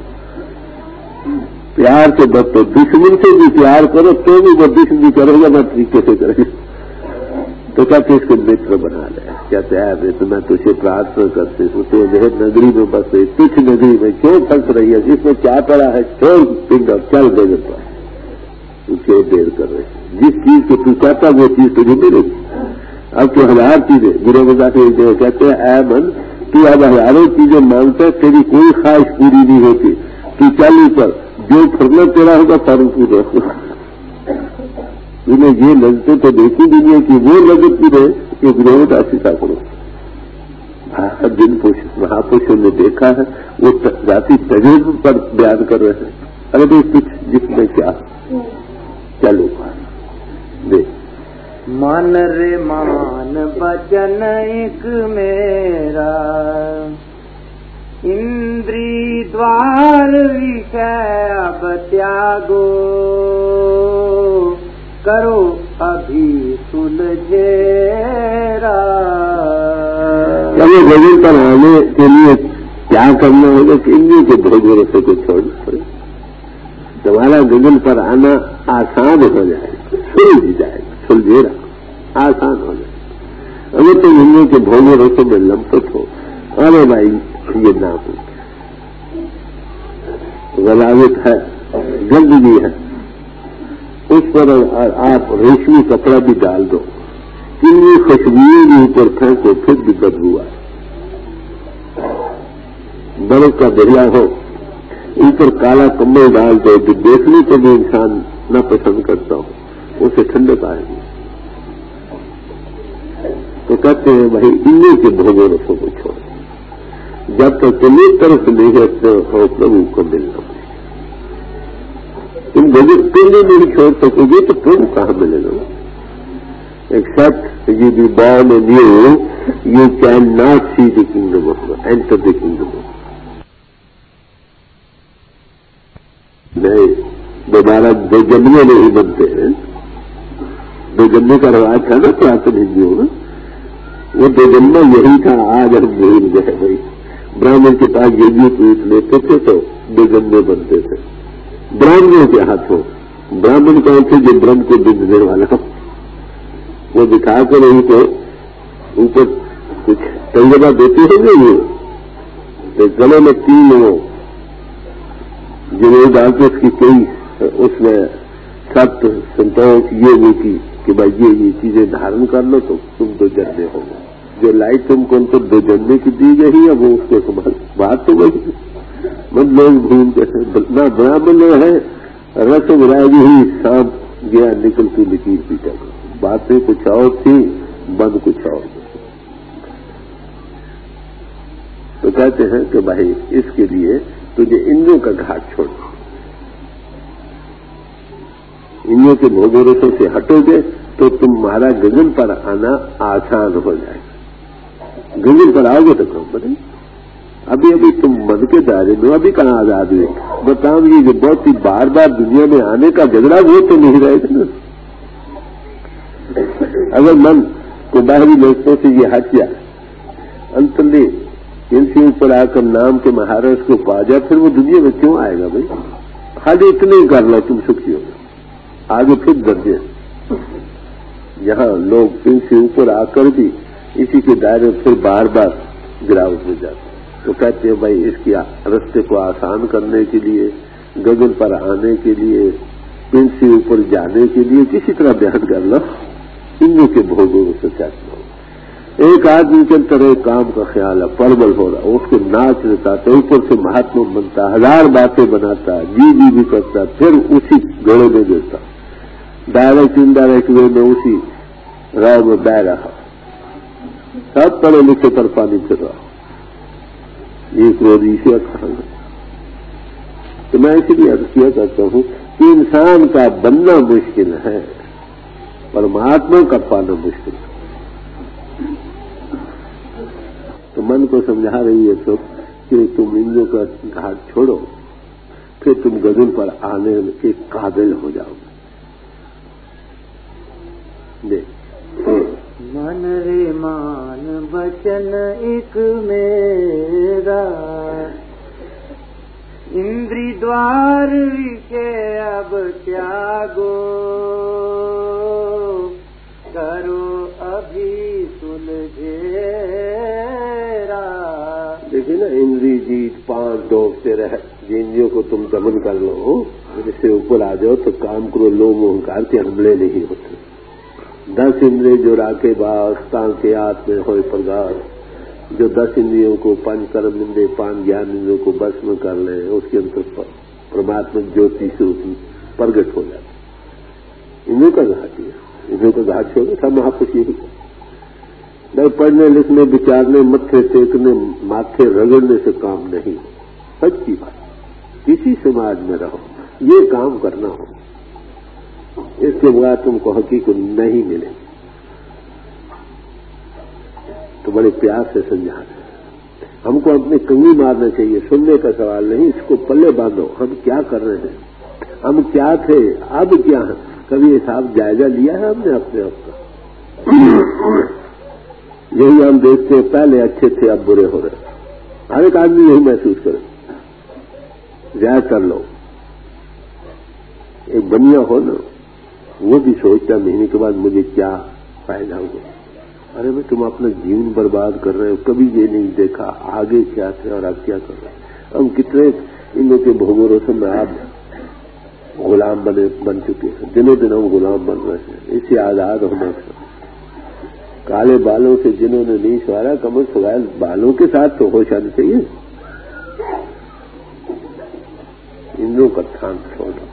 پیار سے بس تو دشمن سے بھی پیار کرو تو بھی وہ دشمنی کرو گا نہ طریقے سے کرے گا. تو کہتے اس کو متر بنا لے. کہتے ہیں تو میں تجھے پرارتھنا کرتے ہوں تو بہت نگری میں بس رہی، تجھ نگری میں کیوں پھنس رہی ہے؟ جس میں کیا پڑا ہے چھوڑ پنڈ اور چل دے گا. تو کیوں دیر کر رہے؟ جس چیز کو تو چاہتا وہ چیز تجھے ملے گی. اب تو ہزار چیزیں گرو بتا کے کہتے ہیں اے من تو اب ہزاروں چیزیں مانگتا ہے، تیری کوئی خواہش پوری نہیں ہوتی. تو چل اوپر، جو پھرنا تیرا ہوگا فارم پورا ہوگا. انہیں یہ لذتیں تو دیکھی دنیا کی، وہ لذت بھی رہے کہ گروہ کا سیتا کرو. جن مہاپروشوں نے دیکھا ہے وہ ذاتی تجربے پر بیان کر رہے ہیں. ارے بھائی کچھ جس میں کیا چلو دیکھ من رے مان بچن ایک میرا، اندری دوار وشے اب تیاگو، کرو ابھی سلجھیرا. چلو غزل پر آنے کے لیے کیا کرنا ہوگا کہ انہیں کے بھوگ رسے کو چھوڑنا پڑے. تمہارا غزل پر آنا آسان ہو جائے گا، سلجھ جائے گا، سلجھیرا آسان ہو جائے گا. اگر تم انہیں کے بھوگ رسوں میں لمپت ہو، ارے بھائی یہ نہ ہو، غلاوت ہے، گندگی ہے، اس پر آپ ریشمی کپڑا بھی ڈال دو، کنی خوشبوئیں بھی اوپر پھینکو پھر بھی بدبو آئے. برف کا دہلا ہو، اوپر کالا کمبل ڈال دو جو دیکھنے کو بھی انسان نہ پسند کرتا ہو، اسے ٹھنڈک آئے گی. تو کہتے ہیں بھائی انہیں کے بھوگوں رسوں کو چھوڑو. جب تک تم ایک طرف نہیں رکھتے ہو پربھو کو ملنا. تم غزل پہلے نہیں چھوڑ سکو گے تو پربھو کہاں ملے گا؟ Except you be born anew, you cannot see the kingdom of God, enter the kingdom of God. نہیں دوبارہ دو جنمے نہیں بنتے ہیں. دو جنمے کا رواج تھا نا پراتن ہندیوں میں، وہ دو جنمہ یہی تھا. آج ہم بھول گئے بھائی. براہمن کے پاس یجی پوچھ لیتے تھے تو دو جنمے بنتے تھے. براہمنوں کے ہاتھوں براہمن کون تھے جو برہم کو بندنے والا، وہ دکھا کر رہی تو اوپر کچھ تجربہ دیتے ہیں گے. یہ گلے میں تین ہو جو ڈالتے اس کی کئی اس میں سخت سنتوش یہ وہ کی کہ بھائی یہ یہ چیزیں دھارن کر لو تو تم دو جنمے ہو گئے. جو لائٹ تم کو ان کو دو جنمے کی دی گئی ہے وہ اس کو سنبھال بات تو وہی مت لوگ بھولتے ہیں. نہ برہمن ہے رسم راجی ہی سانپ گیا نکلتی لکیر پیٹا. باتیں کچھ اور تھی، بند کچھ اور. تو کہتے ہیں کہ بھائی اس کے لیے تجھے انجوں کا گھاٹ چھوڑ، انجوں کے بھوگوں رسوں سے ہٹو گے تو تمہارا غزل پر آنا آسان ہو جائے گا. غزل پر آؤ گے تو کم بنے. ابھی ابھی تم من کے دائرے میں ابھی کہاں آزاد ہوئے. بتاؤں گی کہ بہت ہی بار بار دنیا میں آنے کا جھگڑا وہ تو نہیں رہے گا نا. اگر من उसको बाहरी लोगों से ये हट जाए, अंतर्ली इनसे ऊपर आकर नाम के महाराज को पा जाए, फिर वो दुनिया में क्यों आएगा भाई? खाली इतने ही कर लो, तुम सुखी हो, आगे फिर दर्जे। यहाँ लोग इनसे ऊपर आकर भी इसी के दायरे में फिर बार बार गिरावट में जाते, तो कहते हैं भाई इसकी रास्ते को आसान करने के लिए, गगन पर आने के लिए, पिंड से ऊपर जाने के लिए किसी तरह ध्यान कर लो, इंद्र के भोगों में सचेत हो। एक आदमी के अंदर एक काम का ख्याल है, प्रबल हो रहा, उसके नाच नचाता, ऊपर से महात्मा बनता, हजार बातें बनाता, जी जी भी करता, फिर उसी घोड़े में देता, डायरेक्ट इनडायरेक्ट वे में उसी राह में बह रहा, सब पढ़े लिखे पर पानी फिर रहा, एक रोज इसे खाना। तो मैं इसलिए अर्ज किया करता हूं कि इंसान का बनना मुश्किल है, परमात्मा का पाना मुश्किल है। तो मन को समझा रही है तो कि तुम इंद्रियों का घाट छोड़ो, फिर तुम गगन पर आने के काबिल हो जाओगे। देख मन रे मान बचन एक मेरा, इंद्री द्वार विषय अब त्यागो, करो अभी सुलझेरा। देखिए ना, इंद्री जीत पांच डोबते रहे, इंद्रियों को तुम दमन कर लो, इससे ऊपर आ जाओ तो काम करो, लोभ अहंकार के हमले नहीं होते। दस इंद्रिय जो राखे बास्ता के हाथ में होए प्रगाढ़, जो दस इंद्रियों को पंच कर्म इंद्रिय पांच ज्ञान इंद्रियों को बस में कर ले, उसके अंतर परमात्मा ज्योति से प्रगट हो जाती। इंद्रियों का घाट है, इंद्रियों का घाट छोड़े सब महापुरुष यही नहीं, पढ़ने लिखने विचारने मत्थे टेकने माथे रगड़ने से काम नहीं। सच्ची बात, किसी समाज में रहो ये काम करना हो, इसके बाद तुमको हकीकत नहीं मिले। तो बड़े प्यार से समझा रहे, हमको अपनी कंगी मारना चाहिए, सुनने का सवाल नहीं, इसको पल्ले बांधो। हम क्या कर रहे हैं, हम क्या थे, अब क्या है, कभी हिसाब जायजा लिया है हमने अपने आप का? यही हम देखते हैं, पहले अच्छे थे अब बुरे हो रहे। हर एक आदमी यही महसूस करे, ज्यादातर लोग। एक बनिया हो ना, वो भी सोचता महीने के बाद मुझे क्या फायदा होगा। अरे भाई तुम अपना जीवन बर्बाद कर रहे हो, कभी ये नहीं देखा आगे क्या थे और अब क्या कर रहे हो। हम कितने इन लोग के भोगों से में आप गुलाम बने बन चुके हैं, दिनों दिन हम गुलाम बन रहे हैं। इससे आजाद होना था, काले बालों से जिन्होंने नहीं सवारा, कमर सवाल बालों के साथ तो होश आना चाहिए। इंद्रों का थान छोड़ना,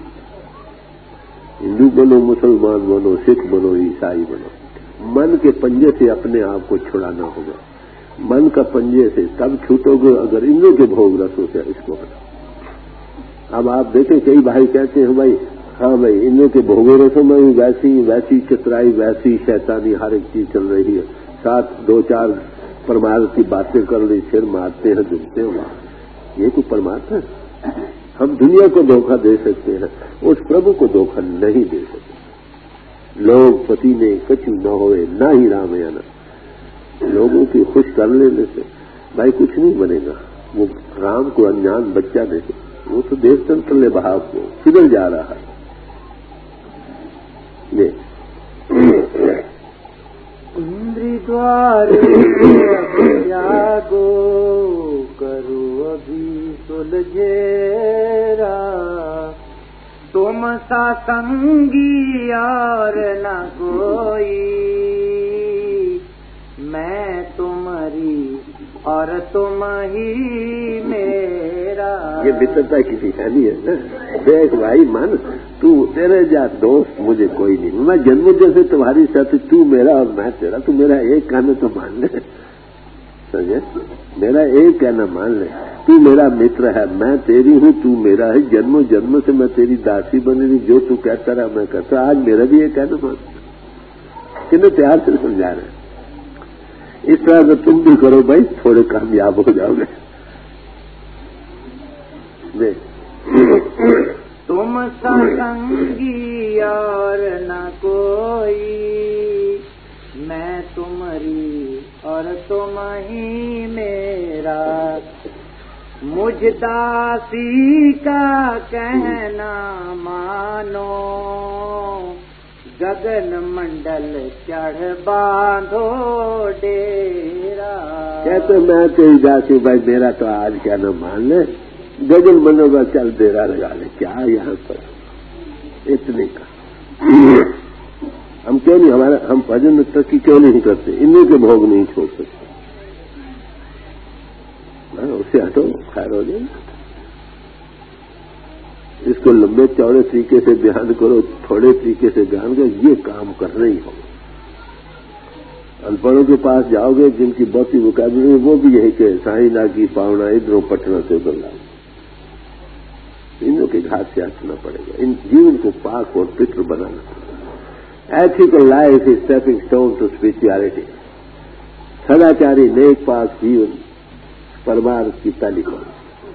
हिंदू बनो, मुसलमान बनो, सिख बनो, ईसाई बनो, मन के पंजे से अपने आप को छुड़ाना होगा। मन का पंजे से तब छूटोगे अगर इंद्रियों के भोग रसों से इसको बना। अब आप देखें कई भाई कहते हैं भाई हाँ भाई इंद्रियों के भोग रसों में वैसी वैसी चित्राई वैसी शैतानी हर एक चीज चल रही है, साथ दो चार परमार्थ की बातें कर ली, सिर मारते हैं झुकते हैं, ये कोई परमार्थ है? हम दुनिया को धोखा दे सकते हैं, उस प्रभु को धोखा नहीं दे सकते। लोग पति ने कछु न होए ना ही राम या ना, लोगों की खुश कर लेने से भाई कुछ नहीं बनेगा। वो राम को अनजान बच्चा देखे, वो तो देवतंत्र ले बहाव को फिर जा रहा है। ये इंद्री द्वार त्यागो, करो अभी सुलझेरा, तुम सा संगी और न कोई, मैं तुम्हारी और तुम ही मेरा। ये मित्रता किसी का नहीं है ना। देख भाई मन, तू तेरे जा दोस्त मुझे कोई नहीं, मैं जन्म जैसे तुम्हारी साथ, तू मेरा और मैं तेरा, तू मेरा एक कहना तो मान ले, समझे? मेरा एक कहना मान ले, तू मेरा मित्र है, मैं तेरी हूँ, तू मेरा है, जन्म जन्म से मैं तेरी दासी बनी रही, जो तू कहता रहा मैं कहता, आज मेरा भी एक कहना मान। कितने प्यार से समझा रहे। इस तरह से तुम भी करो भाई, थोड़े कामयाब हो जाओगे। तुम संगी और न कोई, میں تمہاری اور تم ہی میرا، مجھ داسی کا کہنا مانو، گگن منڈل چڑھ باندھو ڈیرا۔ کہتے میں تیری داسی بھائی، میرا تو آج کیا نہ مان لے، گگن منڈل کا چل ڈیرا لگا لے، کیا یہاں پر اتنے کا ہم کیوں نہیں، ہمارا ہم بھجن ترقی کیوں نہیں کرتے، انہیں کے بھوگ نہیں چھوڑ سکتے، اس سے ہٹو خیر ہو جائے۔ اس کو لمبے چوڑے طریقے سے بیان کرو، تھوڑے طریقے سے بیان کرو، یہ کام کرنا ہی ہوگا۔ ان پڑھوں کے پاس جاؤ گے جن کی بہت ہی مقابلے ہے، وہ بھی یہی کہ سائیں لا کی پاؤنا ادھروں پٹنا سے ادھر لاؤ، انوں کے گھاٹ سے ہٹنا پڑے گا، ان جیون کو پاک اور پتر بنانا۔ Ethical life is stepping stone to spirituality. سداچاری نیک پاک جیون پرمار کی پہلی قوم۔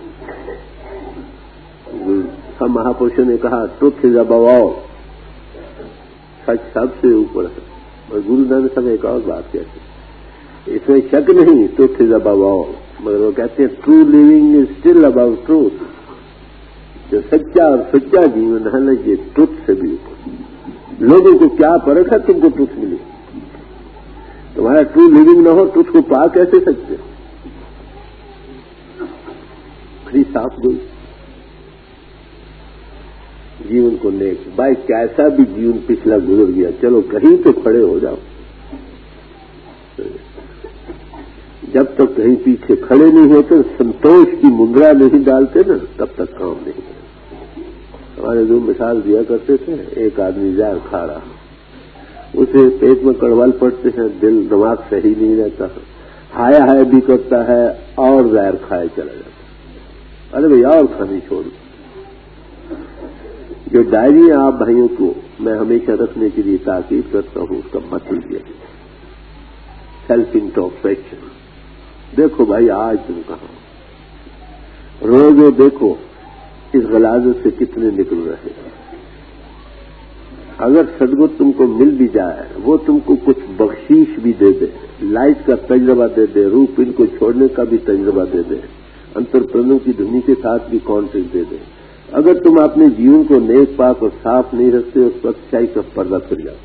سب مہاپرشوں نے کہا ٹروتھ از ابو آل، سچ سب سے اوپر ہے، اور گرو نانک صاحب ایک اور بات کہتے ہیں، اس میں شک نہیں، ٹروتھ از ابو آل، مگر وہ کہتے ہیں true living is still above truth, جو سچا اور سچا جیون ہے نا یہ ٹروتھ سے بھی اوپر۔ لوگوں کو کیا فرق ہے، تم کو ٹروتھ ملی، تمہارا ٹرو لیونگ نہ ہو ٹروتھ کو پا کیسے سکتے؟ کھری صاف گئی جیون کو نیک بھائی، کیسا بھی جیون پچھلا گزر گیا، چلو کہیں تو کھڑے ہو جاؤ، جب تک کہیں پیچھے کھڑے نہیں ہوتے، سنتوش کی مندرا نہیں ڈالتے نا، تب تک کام نہیں کرتے۔ ہمارے دو مثال دیا کرتے تھے، ایک آدمی زہر کھا رہا، اسے پیٹ میں کڑول پڑتے ہیں، دل دماغ صحیح نہیں رہتا، ہایا ہائے بھی کرتا ہے اور زہر کھائے چلا جاتا ہے۔ ارے بھائی اور کھانی چھوڑ دو۔ جو ڈائری ہے آپ بھائیوں کو میں ہمیشہ رکھنے کے لیے تاکید کرتا ہوں، اس کا مطلب یہ سیلف انٹروسپیکشن۔ دیکھو بھائی آج تم کہاں، روزو دیکھو اس غلاظت سے کتنے نکل رہے ہیں۔ اگر صدقت تم کو مل بھی جائے، وہ تم کو کچھ بخشیش بھی دے دے، لائٹ کا تجربہ دے دے، روپ ان کو چھوڑنے کا بھی تجربہ دے دے، انتر پرنوں کی دھنی کے ساتھ بھی کانٹیکٹ دے دے، اگر تم اپنے جیون کو نیک پاک اور صاف نہیں رکھتے، اس وقت سچائی کا پردہ پھر جاتا۔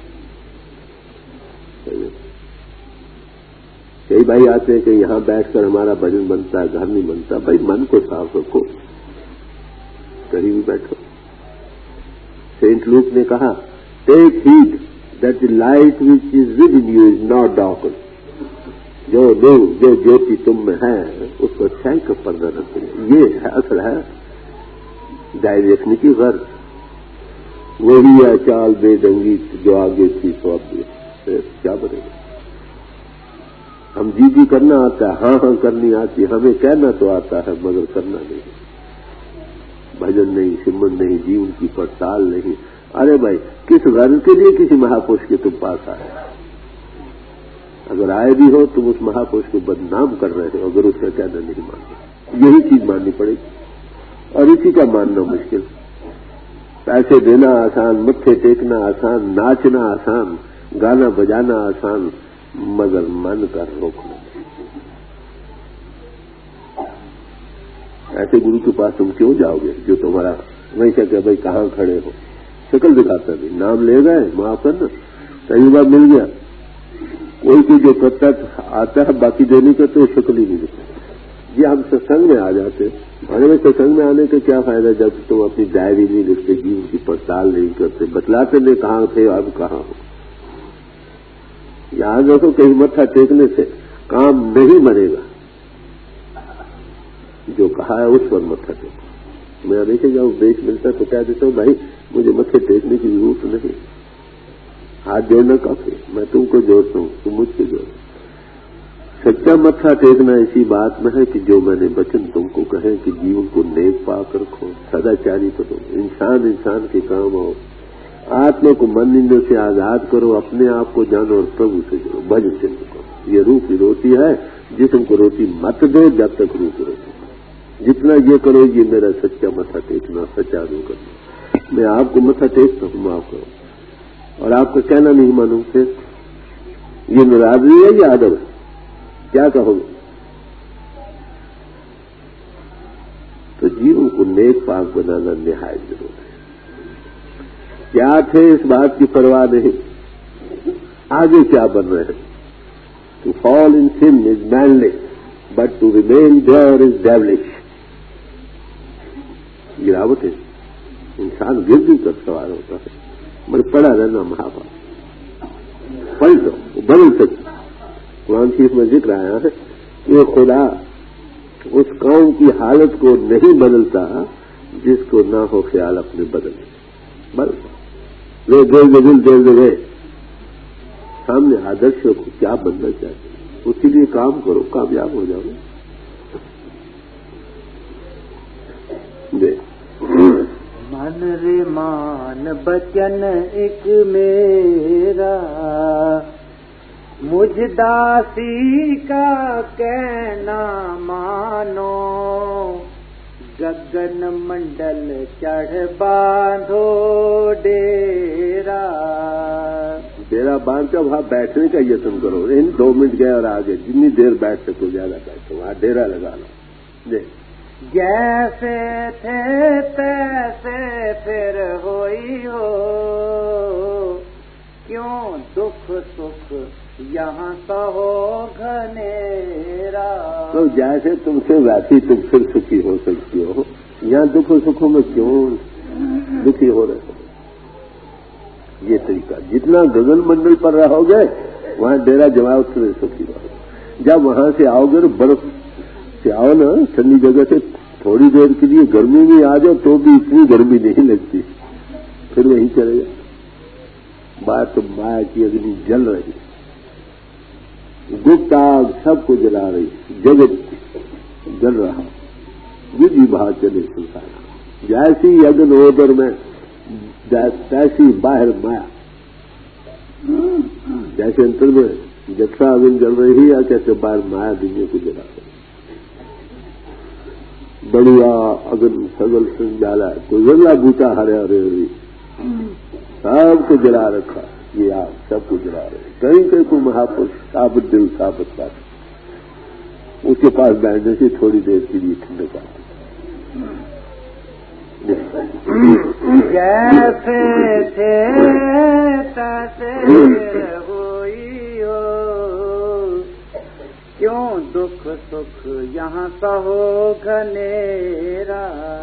کئی بھائی آتے ہیں کہ یہاں بیٹھ کر ہمارا بھجن بنتا ہے، گھر نہیں بنتا۔ بھائی من کو صاف رکھو، کہیں بھی بیٹھو۔ سینٹ لوک نے کہا take heed that the light which is within you is not darkness, جو نور جو جوتی تم میں ہے اس کو اچھائی کا پردہ رکھو۔ یہ ہے اصل ہے ڈائری رکھنے کی غرض، وہی ہے چال بے ڈنگی جو آگے تھی سو اب کیا بنے گا۔ ہم جی جی کرنا آتا ہے، ہاں ہاں کرنی آتی ہے، ہمیں کہنا تو آتا ہے مگر کرنا نہیں، بھجن نہیں، سمن نہیں، جیون کی پڑتال نہیں۔ ارے بھائی کس غرض کے لیے کسی مہاپرش کے تم پاس آئے؟ اگر آئے بھی ہو تم اس مہاپرش کو بدنام کر رہے ہو، اگر اس کا کہنا نہیں مانتے، یہی چیز ماننی پڑے گی، اور اسی کا ماننا مشکل۔ پیسے دینا آسان، متھے ٹیکنا آسان، ناچنا آسان، گانا بجانا آسان، مگر من کا روکنا۔ ایسے گرو کے پاس تم کیوں جاؤ گے جو تمہارا ہمیشہ کہ بھائی کہاں کھڑے ہو، شکل دکھاتا نہیں، نام لے گئے معاف کرنا، تجربہ مل گیا، کوئی کوئی جو کرتا آتا ہے باقی دینے کا تو شکل ہی نہیں دکھتا۔ یہ ہم ستسنگ میں آ جاتے، ہمیں ستسنگ میں آنے کا کیا فائدہ جب تم اپنی ڈائری نہیں لکھتے، جیون کی پڑتال نہیں کرتے، بتلاتے نہیں کہاں تھے اب کہاں ہو۔ یاد رکھو کہیں متھا ٹیکنے سے کام نہیں بنے گا، جو کہا ہے اس پر متھا ٹیکو۔ میں ہمیشہ جب اپدیش ملتا تو کہہ دیتا ہوں بھائی مجھے متھے ٹیکنے کی ضرورت نہیں، ہاتھ جوڑنا کافی، میں تم کو جوڑتا ہوں، تم مجھ سے جوڑ۔ سچا متھا ٹیکنا اسی بات میں ہے کہ جو میں نے بچن تم کو کہے کہ جیون کو نیک پاک رکھو، سداچاری کرو، انسان انسان کے کام آؤ، آتما کو من نندوں سے آزاد کرو، اپنے آپ کو جانو اور پربھو سے جڑو، بھج سے کرو۔ یہ روح کی روٹی ہے، جسم کو روٹی مت دو جب تک روح کی روٹی۔ جتنا یہ کرو یہ میرا سچا متھا ٹیکنا، سچا رو کرنا۔ میں آپ کو متھا ٹیکتا ہوں، معاف کرو، اور آپ کا کہنا نہیں مانوں پھر یہ ناراضگی ہے یا ادب ہے؟ کیا کہو گے؟ تو جیون کو نیک پاک بنانا نہایت ضرور ہے. کیا تھے اس بات کی پرواہ نہیں، آگے کیا بن رہے ہیں. To fall in sin is manly but to remain there is devilish. گراوٹ ہے، انسان گر گر کر سوار ہوتا ہے. مگر پڑا رہنا مہاپاپ پلٹ وہ بدل سکتی. قرآن شریف میں ذکر آیا ہے کہ خدا اس قوم کی حالت کو نہیں بدلتا جس کو نہ ہو خیال اپنے بدلنے. بس لے دل دل دل دے سامنے آدرش کو کیا بننا چاہتے اسی لیے کام کرو، کامیاب ہو جاؤ. من رے مان بچن ایک میرا، مجھ داسی کا کہنا مانو. گگن منڈل چڑھ باندھو ڈیرا. ڈیرا باندھ کر وہاں بیٹھنے کا یتن کرو. ان دو منٹ گئے اور آگے جتنی دیر بیٹھ سکو زیادہ بیٹھو، وہاں ڈیرا لگا لو. جی جیسے تھے تیسے پھر ہوئی ہو، کیوں دکھ سکھ یہاں سہو گھنیرا. تو جیسے تم سے ویسی تم پھر سکھی ہو سکتی ہو، یہاں دکھ سکھوں میں کیوں دکھی ہو رہے ہو. یہ طریقہ جتنا گگن منڈل پر رہو گے وہاں ڈیرا جماؤ اتنے سکھی رہو. جب وہاں سے آؤ گے برف سے آؤ نا ٹھنڈی جگہ سے تھوڑی دیر کے لیے گرمی میں آ جاؤ تو بھی اتنی گرمی نہیں لگتی، پھر وہیں چلے جاؤ. بات تو مایا کی اگنی جل رہی، گپت آگ سب کو جلا رہی، جگت جل رہا، یہ بھی باہر چلے سنسار. جیسی اگن اوبر میں تیسی باہر مایا. جیسے انتر میں جترا اگن جل رہی ہے کیسے باہر مایا دنیا کو جلا رہی. بڑھیا اگن سگل سن ڈالا تو جلا بوٹا ہرے ہرے ہوئی سب کو جلا رکھا. یہ آگ سب کو جلا رہے. کہیں کہیں کوئی مہاپرش ثابت دل ثابت بات اس کے پاس بیٹھنے سے تھوڑی دیر کے لیے ٹھنڈک آتی. جیسے تھے تیسے ہوئی ہو، کیوں دکھ سکھ یہاں سہو گھنیرا.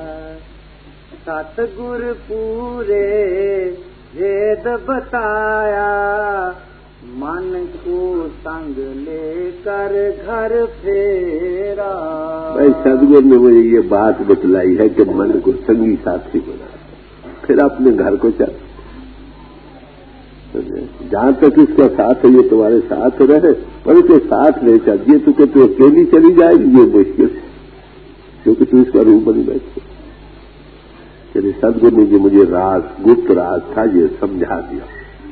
ست گر پورے بھید بتایا، من کو سنگ لے کر گھر پھیرا. بھائی سدگور نے مجھے یہ بات بتلائی ہے کہ من کو سنگی ساتھی بنا پھر اپنے گھر کو چل. جہاں تک اس کا ساتھ ہے یہ تمہارے ساتھ رہے اور اسے ساتھ لے چل. یہ تو کہ تو اکیلی چلی جائے گی یہ مشکل ہے کیونکہ تو اس کا روح بنی بیٹھے. یعنی سدگور نے جو مجھے راز گپت راز تھا یہ سمجھا دیا.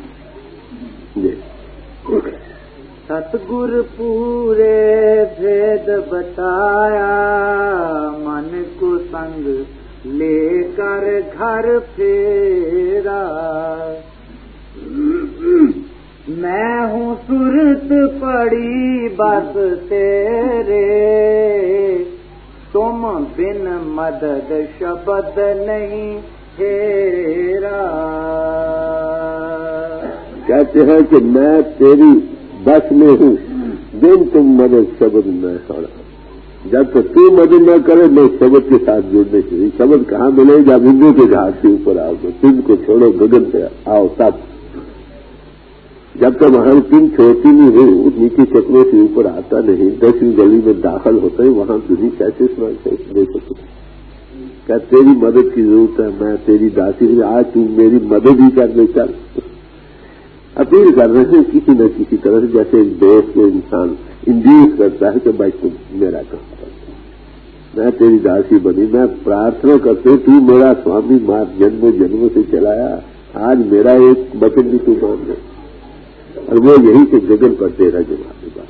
ستگر پورے بھید بتایا، من کو سنگ لے کر گھر پھیرا. میں ہوں صورت پڑی بس تیرے، تم بن مدد شبد نہیں تیرا. کہتے ہیں کہ میں تیری بس میں ہوں، بن تم مدد شبد میں کھڑا. جب تک تو مدد نہ کرے میں شبد کے ساتھ جڑنے سے. شبد کہاں ملے جب ہندو کے گھاٹ کے اوپر آؤ گے. تم کو چھوڑو گگن پہ آؤ تب. جب تک وہاں تم چھوٹی نہیں ہو نیچی چکروں سے اوپر آتا نہیں، دسویں گلی میں داخل ہوتا ہے وہاں تمہیں کیسے دے سکتے. کیا تیری مدد کی ضرورت ہے؟ میں تیری داسی ہوں. آج تم میری مدد ہی کرنے چل. اپیل کر رہے ہیں کسی نہ کسی طرح سے، جیسے ایک دوست کو انسان انڈیوس کرتا ہے کہ بھائی تم میرا کام کر. میں تیری داسی بنی. میں پرارتھنا کرتے تو میرا سوامی مار جنموں جنموں سے چلایا. آج میرا ایک بچن بھی تو مان دے اور وہ یہی کہ گگن پر تیرا جواب بات.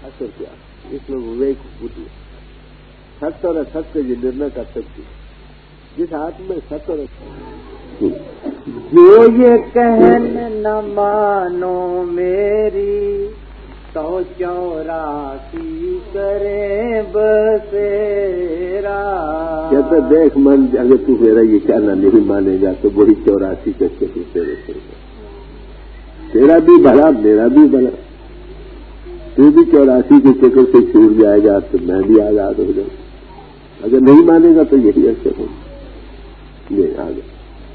اثر کیا اس میں وویک بدھی ست اور است کا یہ نرنا کر سکتی جس ہاتھ میں ست اور جو یہ کہن نہ مانو میری تو چوراسی کرے بسیرا. کہتے دیکھ من اگر تو میرا یہ کہنا نہیں مانے گا تو وہی چوراسی کر کے تو تیرے سے تیرا بھی بھلا میرا بھی بھلا. تو بھی چوراسی کے چکر سے چھوٹ جائے گا تو میں بھی آزاد ہو جاؤں. اگر نہیں مانے گا تو یہی ایسے ہو یہ آگے.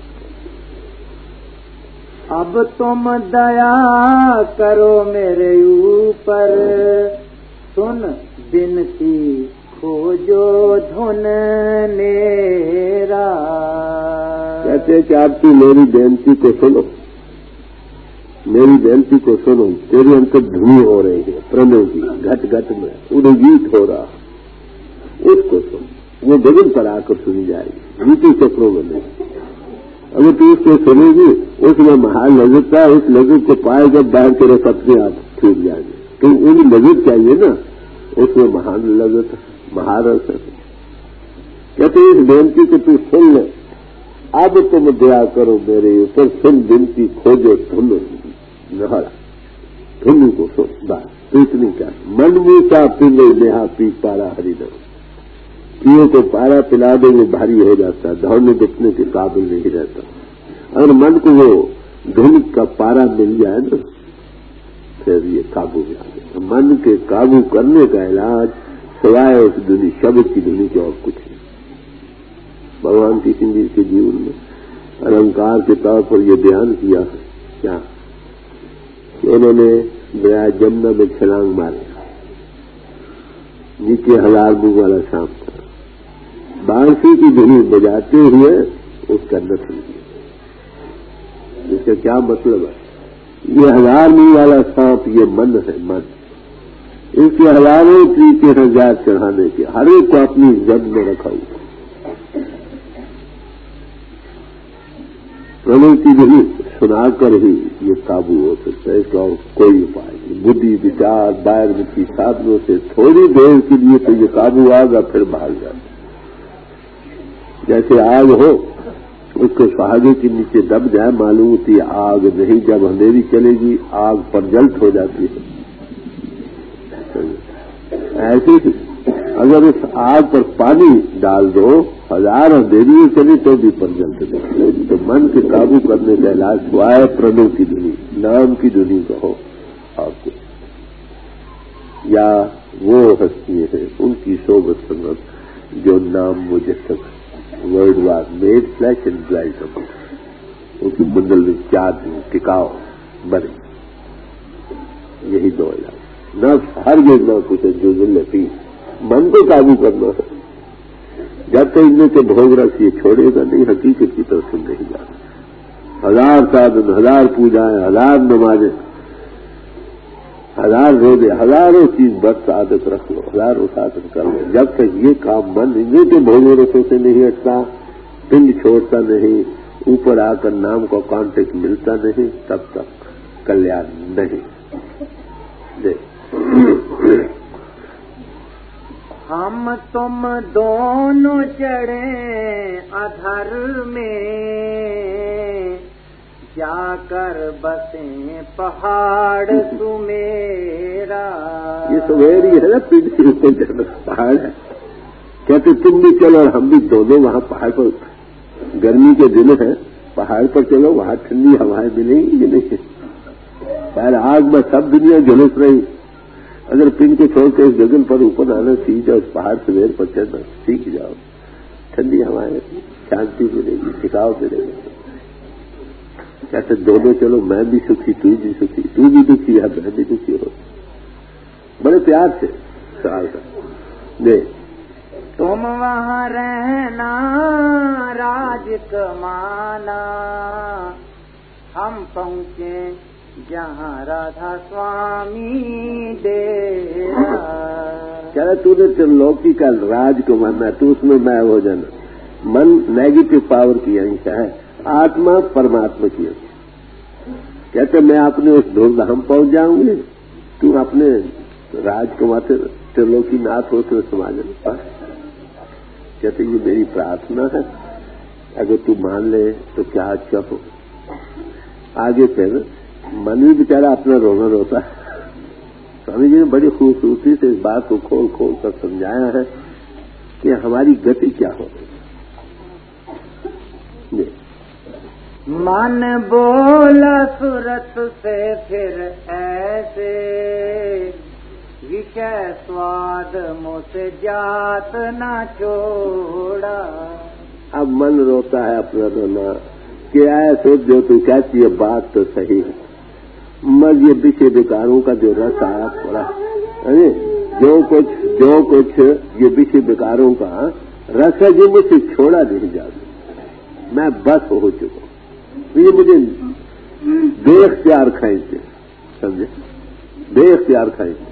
اب تم دیا کرو میرے اوپر سن بنتی کھوجو دھن نیرا. کہتے ہیں کہ آپ کی میری بینتی کو سنو میری بینتی کو سنو. تیرے اندر دھنی ہو رہی ہے پرنوں کی گھٹ گھٹ میں انہیں گیت ہو رہا اس کو سن. وہ گگن پر آ کر سنی جائے گی گیتی چکروں میں نہیں. اگر تو اس کو سنے گی اس میں محال لذت ہے. اس لذت کو پائے جب باہر کے رس اپنے آپ چھوٹ جائیں گے. تو انہیں لذت چاہیے نا اس میں مہان لذت مہارت ہے. کہتے اس بینتی کو تو سن لے. اب تم دیا کرو میرے اوپر سن بنتی کھوجو دھن نہرا. دھن کو سن بات تو اتنی کیا من میں کا پنگل نیہا پی پارا ہری نہ پیو کو پارا پلا دے وہ بھاری ہو جاتا ہے. دوڑنے بچنے کے قابل نہیں رہتا. اگر من کو وہ دھن کا پارا مل جائے نا پھر یہ قابو میں آ جائے. من کے قابو کرنے کا علاج سوائے اس دنیا شبد کی دھنی کے اور کچھ نہیں. بھگوان کسی جی کے جیون میں النکار کے طور پر یہ بیان کیا کیا کہ انہوں نے دریا جمنا میں چھلانگ مارے. نیچے ہزار منہ والا سانپ تھا. بانسی کی دھنی بجاتے ہوئے اس کا نسل کیا. اس کا کیا مطلب ہے؟ یہ ہزار منہ والا سانپ یہ من ہے. من اس کے ہزاروں طریقے ہزار چڑھانے کے ہر ایک کو اپنی زد میں رکھا ہوا. پرنو کی دھنی سنا کر ہی یہ قابو ہو سکتا ہے. اس کا اور کوئی اپائے نہیں. بدھی وچار باہر کی سادھنوں سے تھوڑی دیر کے لیے تو یہ قابو آگا پھر بھاگ جاتا. جیسے آگ ہو اس کو سہاگے کے نیچے دب جائے معلوم ہوتی ہے آگ نہیں. جب اندھیری چلے گی آگ پر جلد ہو جاتی ہے. ایسے ہی اگر اس آگ پر پانی ڈال دو ہزار اندھیری چلی تو بھی پر جلد دے. تو من کے قابو کرنے کا علاج سوائے پرنوں کی دھنی نام کی دھنی کہو آپ کو یا وہ ہستی ہیں ان کی صحبت سنت جو نام مجسم word was made flesh and blight ان کی بندل میں چار دن ٹکاؤ بنے. یہی دو علاج. نفس ہر گز نہ کچھ جو ذلتی من کو قابو کرنا ہے. جب تک ان میں سے بھوگ رکھ یہ چھوڑے گا نہیں حقیقت کی طرف سے نہیں جانا. ہزار سادن ہزار پوجائیں ہزار نمازیں ہزار روزے ہزاروں چیز بس عادت رکھ لو ہزاروں سادن کر لو. جب تک یہ کام بند ان کے بھوگوں رسوں سے نہیں ہٹتا پنڈ چھوڑتا نہیں اوپر آ کر نام کا کانٹیکٹ ملتا نہیں تب تک کلیان نہیں. ہم تم دونوں چڑھے ادھر میں جا کر بسیں پہاڑ سمیرا. یہ سویری ہے نا پنڈ پہاڑ ہے. کہتے تم بھی چلو اور ہم بھی دونوں وہاں پہاڑ پر گرمی کے دن ہیں پہاڑ پر چلو وہاں ٹھنڈی ہوائیں ملیں گی نہیں. پہلے آگ میں سب دنیا جھلس رہی. اگر پن کو چھوڑ کے اس گگن پر اوپر آنا سیکھ جاؤ اس پہاڑ سے ویر پر چڑھنا سیکھ جاؤ ٹھنڈی ہوائیں شانتی ملے گی ٹکاؤ ملے گا. کہتے دونوں چلو میں بھی سکھی تو بھی سکھی تو بھی دکھی ہے میں بھی دکھی ہو. بڑے پیار سے سوال کر دے. تم وہاں رہنا راج کمانا ہم پہنچے جہاں رادھا سوامی ڈیرا. کہہ رہا تو نے لوکی کا راج کو ماننا تو اس میں میں ہو جانا. من نیگیٹو پاور کی انش ہے آتما پرماتما کی انش. کہتے میں اپنے اس دھر ہم پہنچ جاؤں گے تو اپنے राजकुमार से त्रिलोकी नाथ हो तो समाज में पास कहते ये मेरी प्रार्थना है, अगर तू मान ले तो क्या अच्छा हो। आगे फिर मन भी बेचारा अपना रोना रोता है। स्वामी जी ने बड़ी खूबसूरती से इस बात को खोल खोल कर समझाया है कि हमारी गति क्या हो रही है। मन बोला सूरत से फिर ऐसे, विषय स्वाद मुझसे जात ना छोड़ा। अब मन रोता है अपना रोना कि ऐसे जो तू कहती है बात तो सही है, मगर ये विषय विकारों का जो रस आया पड़ा है, जो कुछ जो कुछ ये विषय विकारों का रस है जो मुझसे छोड़ा नहीं जाता, मैं बस हो चुका हूँ। ये मुझे बेख्तियार खाएंगे, समझे, बेख्तियार खाएंगे।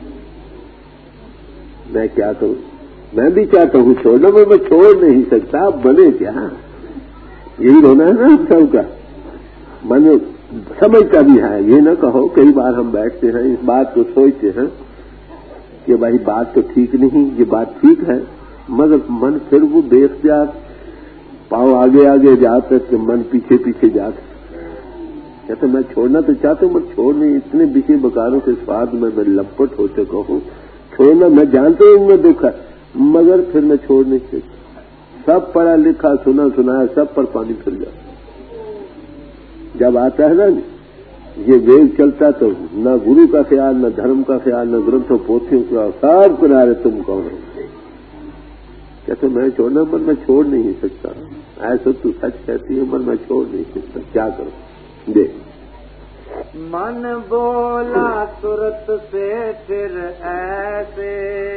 मैं क्या करूं? मैं भी चाहता हूं छोड़ना, मैं मैं छोड़ नहीं सकता। आप बने क्या? यही होना है ना हम सबका। मन समझता भी है, ये ना कहो कई बार हम बैठते हैं इस बात को सोचते हैं कि भाई बात तो ठीक नहीं, ये बात ठीक है, मगर मन फिर वो बेख्तियार पाँव आगे आगे जाते तो मन पीछे पीछे जाते। कहते मैं छोड़ना तो चाहता हूं, मैं छोड़ नहीं, इतने विषय बकारों के स्वाद में मैं लपट हो चुका हूं। छोड़ना मैं जानता हूं मैं दुख है, मगर फिर मैं छोड़ नहीं सकता। सब पढ़ा लिखा सुना सुनाया सब पर पानी फिर जाता। जब आता है ना ये वेग चलता तो न गुरु का ख्याल, न धर्म का ख्याल, न ग्रंथों पोथियों का, सब किनारे तुम कौन हो। कहते मैं छोड़ना पर मैं छोड़ नहीं सकता। ऐसा तू सच कहती है, पर मैं छोड़ नहीं सकता, क्या करूं? देख मन बोला सूरत से फिर ऐसे,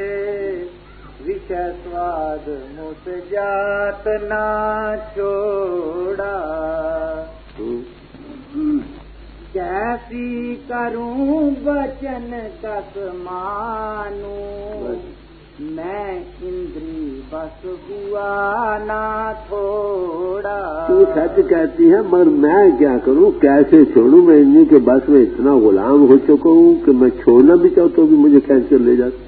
विषय स्वाद मुझसे जात ना छोड़ा। कैसी करूं वचन कस मानूं, मैं इंद्री बस हुआ ना थोड़ा। तू सच कहती है, मगर मैं क्या करूं, कैसे छोड़ूं? मैं इंद्री के बस में इतना गुलाम हो चुका हूं कि मैं छोड़ना भी चाहूं तो भी मुझे खींच कर ले जाता।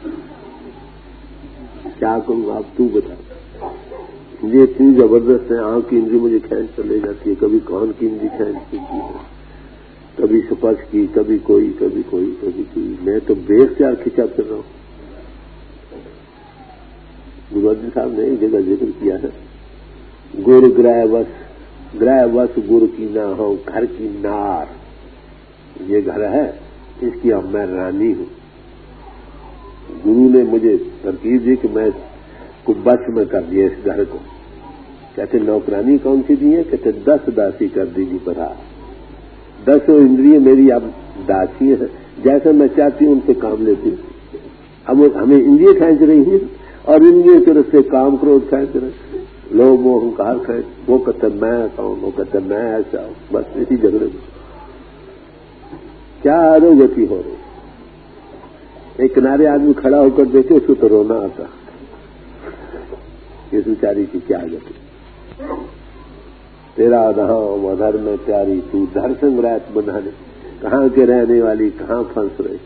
क्या करूं आप तू बता। ये इतनी जबरदस्त है, आंख की इंद्री मुझे खींच कर ले जाती है, कभी कान की इंद्री खींच देती है, कभी स्पर्श की, कभी कोई कभी कोई कभी कोई। मैं तो बेख्तियार खिंचा कर रहा हूं। गुरु अर्जुन साहब ने एक जगह जिक्र किया है, गुर ग्रह वश ग्रह वश गुरु की ना हो घर की नार। ये घर है, इसकी अब मैं रानी हूं। गुरु ने मुझे तरकीब दी कि मैं को बस में कर दिया इस घर को। कहते नौकरानी कौन सी दी है? कहते दस दासी कर दीजिए बता। दसों इंद्रिय मेरी अब दासी है, जैसे मैं चाहती हूं उनसे काम लेती हूं। अब हमें इंद्रिय खींच रही है और इंद्रियों की तरफ से काम क्रोध खींच रहे, लोभ मोह अहंकार खींच। वो कहते मैं कौन, वो कहते मैं ऐसा हूं। बस इसी झगड़े में क्या अधोगति हो रही। एक किनारे आदमी खड़ा होकर देखे, उसको तो रोना आता, इस बेचारी की क्या गति। तेरा धाम अधर में प्यारी, तू धर संग्रह बनाने, कहां के रहने वाली कहां फंस रही।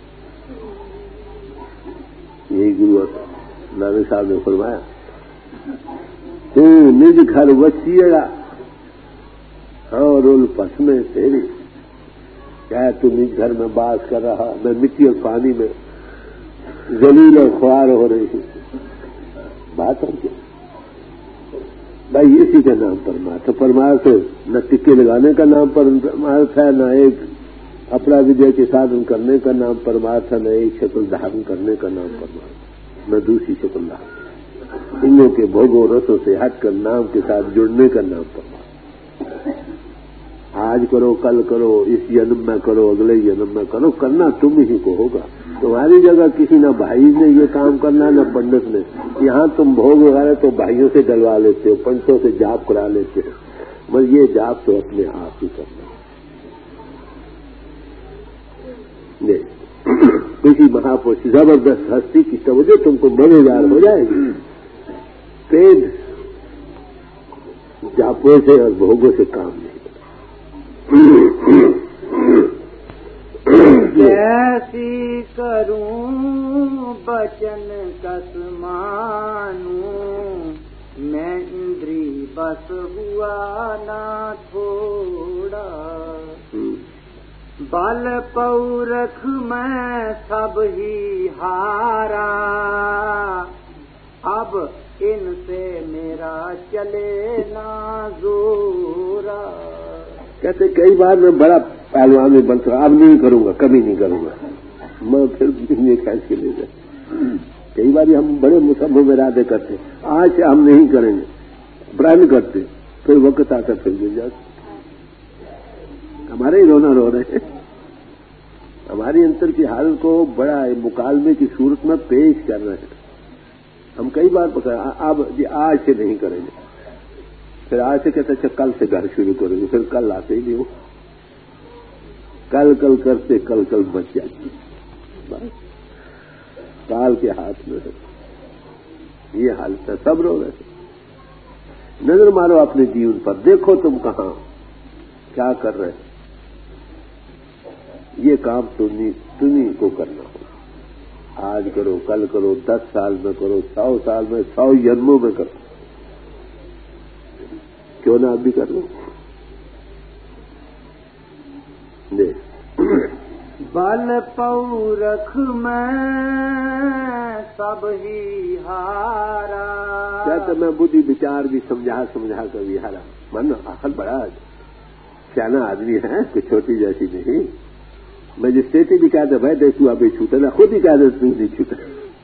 यही गुरु नानक साहब ने फरमाया, तू निज घर वसिएगा हाँ रोल पस में तेरी। क्या तू निज घर में बास कर रहा, मैं मिट्टी और पानी में जलील और ख्वार हो रही हूं। बात है क्या भाई? इसी का नाम परमार्थ। परमार्थ न टिक्के लगाने का नाम परमार्थ है, न एक अपना विजय के साधन करने का नाम परमार्थ है, न एक शक्ल धारण करने का नाम परमार्थ, न दूसरी शक्ल धारण। इनों के भोगों रसों से हटकर नाम के साथ जुड़ने का नाम परमार्थ। आज करो, कल करो, इस जन्म में करो, अगले जन्म में करो, करना तुम ही को होगा। तुम्हारी जगह किसी न भाई ने ये काम करना, न पंडित ने। यहाँ तुम भोग वगैरह तो भाइयों से डलवा लेते हो, पंडितों से जाप करा लेते हो, मगर ये जाप तो अपने आप ही करना। किसी महापुरुष जबरदस्त हस्ती की तवज्जो तुमको मजेदार हो जाएगी। पेट जापों से और भोगों से काम नहीं। कैसी करूं बचन कस मानूं, मैं इंद्री बस हुआ ना थोड़ा। बल पौरख मैं सब ही हारा, अब इनसे मेरा चले ना जोरा। कहते कई बार मैं बड़ा पहलवान में बन सका, अब नहीं करूंगा, कभी नहीं करूंगा। मैं फिर ये खेच के ले जाए। कई बार हम बड़े मुसम्मम इरादे करते, आज से हम नहीं करेंगे, प्रण करते, फिर वक्त आता फिर गिर जाते। हमारे ही रोना रो रहे हैं। हमारी अंतर की हालत को बड़ा मुकालमे की सूरत में पेश कर रहे हैं। हम कई बार पकड़ा, अब आज से नहीं करेंगे, फिर आज से कहते अच्छा कल से घर शुरू करेंगे, फिर कल आते ही नहीं हो। कल कल करते कल कल बच जाती, बस काल के हाथ में है। ये हालत है, सब रो रहे। नजर मारो अपने जीवन पर, देखो तुम कहां क्या कर रहे हो। ये काम तुम्ही तुम्ही को करना हो। आज करो, कल करो, दस साल में करो, सौ साल में, सौ जन्मों में करो, क्यों ना अभी कर लो। देख बल पौरख मैं सब ही हारा। क्या तो मैं बुद्धि विचार भी समझा समझा कर भी हारा। मन अकल बड़ा सियाना आदमी है, कोई छोटी जैसी नहीं। मजिस्ट्रेट भी कहते भाई देख तू अभी छूटे ना, खुद ही कहते तू नहीं छूटे।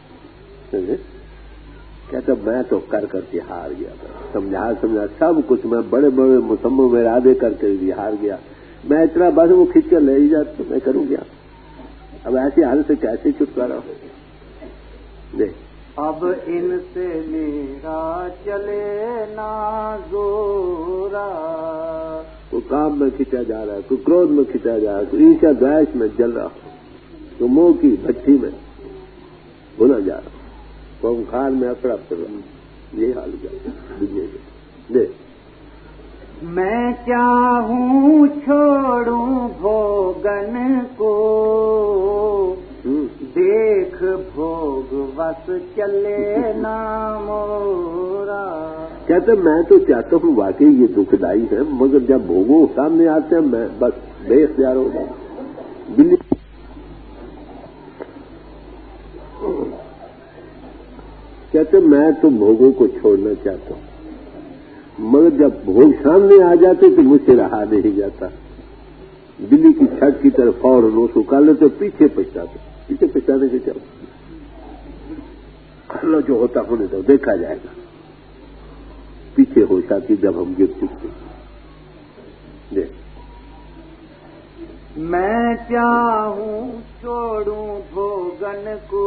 कहता मैं तो कर करके हार गया था, समझा समझा सब कुछ, मैं बड़े बड़े मुसम्मम इरादे करके भी हार गया। मैं इतना बस वो खींच कर ले ही जाता तो मैं करूं क्या। अब ऐसी हालत से कैसे छुटकारा हो। देख अब इनसे मेरा चले ना जोरा। कोई काम में खिंचा जा रहा है, कोई क्रोध में खिंचा जा रहा है, कोई ईर्ष्या द्वेष में जल रहा हो, तो मोह की भट्टी में भुना जा रहा, तो ओंकार में अकड़ा पड़ रहा। ये हाल क्या दुनिया के। देख मैं चाहूं छोड़ूं भोगन को, देख भोग बस चले ना मोरा। कहते मैं तो चाहता हूँ वाकई ये दुखदाई है, मगर जब भोगों सामने आते हैं मैं बस बेख्तियार हो जाता। बिल्ली कहते मैं तो भोगों को छोड़ना चाहता हूँ, मगर जब भोग सामने आ जाते तो मुझसे रहा नहीं जाता। बिल्ली की छत की तरफ फौरन उसको कर ले तो पीछे पछताते, पीछे पछताने से क्या कर लो, जो होता होने तो देखा जाएगा। पीछे हो जाती जब हम गिर चुकते। देख मैं चाहूं छोड़ूं भोगन को,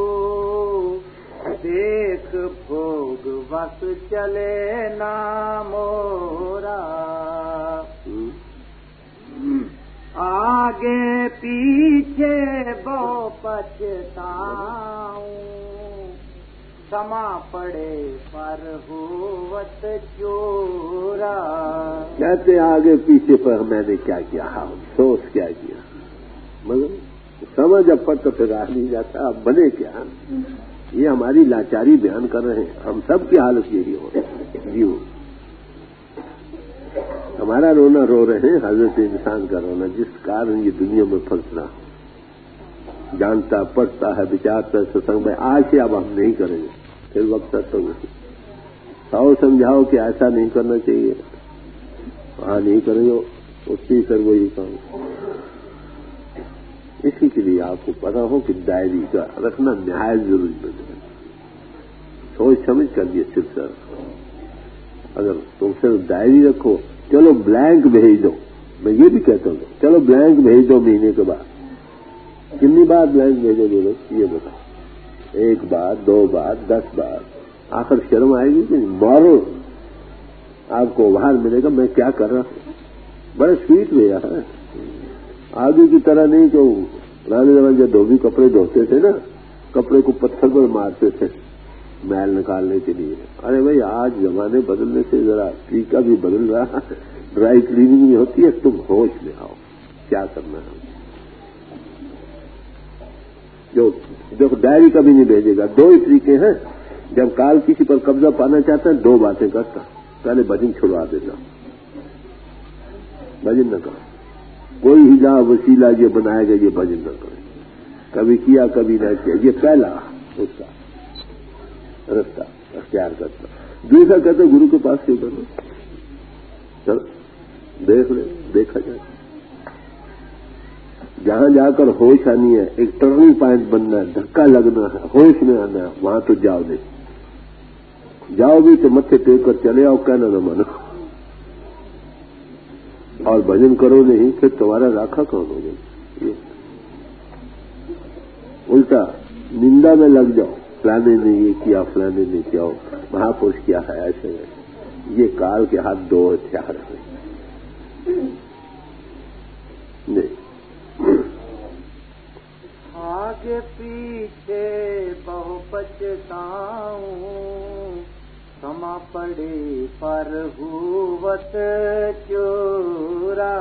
देख भोग बस चले ना मोरा। आगे पीछे बहु पछताऊं, क्षमा पड़े पर होवत चोरा। कहते आगे पीछे पर मैंने क्या किया, अफसोस क्या किया, मगर समझ अब पर तो फिर आ नहीं जाता। अब बने क्या, ये हमारी लाचारी बयान कर रहे हैं। हम सब की हालत यही हो जीव, हमारा रोना रो रहे हैं, हजरत इंसान का रोना, जिस कारण ये दुनिया में फंसना। जानता पढ़ता है, विचारता सत्संग में, आज से अब हम नहीं करेंगे, फिर वक्त तो सौ समझाओ कि ऐसा नहीं करना चाहिए, वहां नहीं करेंगे, उसकी फिर वही काम। इसी के लिए आपको पता हो कि डायरी का रखना निहायत जरूरी है। सोच समझ कर दिए सिर्फ सर, अगर तुम सिर्फ डायरी रखो, चलो ब्लैंक भेज दो, मैं ये भी कहता हूँ चलो ब्लैंक भेज दो महीने के बाद। कितनी बार ब्लैंक भेजोगे लोग ये बताओ, एक बार, दो बार, दस बार, आखिर शर्म आएगी कि मारो, आपको बाहर मिलेगा मैं क्या कर रहा हूं। बड़ा स्वीट भेजा है, आगे की तरह नहीं। जो पुराने जमाने जब धोबी कपड़े धोते थे ना, कपड़े को पत्थर पर मारते थे मैल निकालने के लिए। अरे भाई आज जमाने बदलने से जरा तरीका भी बदल रहा है, ड्राई क्लीनिंग भी होती है। तुम होश में आओ, क्या करना है। جو دیکھو ڈائری کبھی نہیں بھیجے گا. دو ہی طریقے ہیں. جب کال کسی پر قبضہ پانا چاہتا ہے دو باتیں کرتا. پہلے بھجن چھڑوا دیتا, بھجن نہ کرو. کوئی ہلا وسیلہ یہ بنائے گا یہ بھجن نہ کرے. کبھی کیا کبھی نہ کیا. یہ پہلا اس کا رستہ اختیار کرتا. دوسرا کہتے گرو کے پاس کیوں کرنا, چلو دیکھ لے, دیکھا جائے. جہاں جا کر ہوش آنی ہے, ایک ٹرننگ پوائنٹ بننا ہے, دھکا لگنا ہے, ہوش میں آنا ہے, وہاں تو جاؤ نہیں. جاؤ بھی تو متھے ٹیک کر چلے آؤ, کہنا نہ مانو. اور بھجن کرو نہیں پھر تمہارا راکھا کون ہو جائے. الٹا نندا میں لگ جاؤ, فلانے نے یہ کیا, فلانے نے کیا, مہاپرش کیا ہے, ایسے ہے. یہ کال کے ہاتھ دو ہتھیار ہیں. نہیں آگے پیچھے بہو پچھتاؤں, سما پڑے پر ہوت چورا.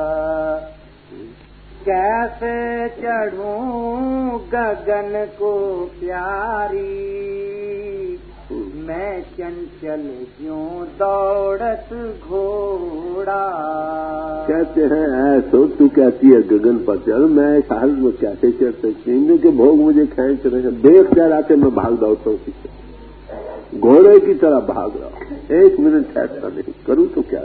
کیسے چڑھوں گگن کو پیاری, میں چنچل کیوں دوڑت گھوڑا. کہتے ہیں ایسو تو کہتی ہے گگن پر چل, میں شاہد میں کیسے چڑھ سکتی ہوں کہ بھوگ مجھے کھینچ رہے ہیں. دیکھ کر آتے میں بھاگ دوڑتا ہوں پیچھے, گھوڑے کی طرح بھاگ رہا ہوں. ایک منٹ ایسا نہیں کروں تو کیا.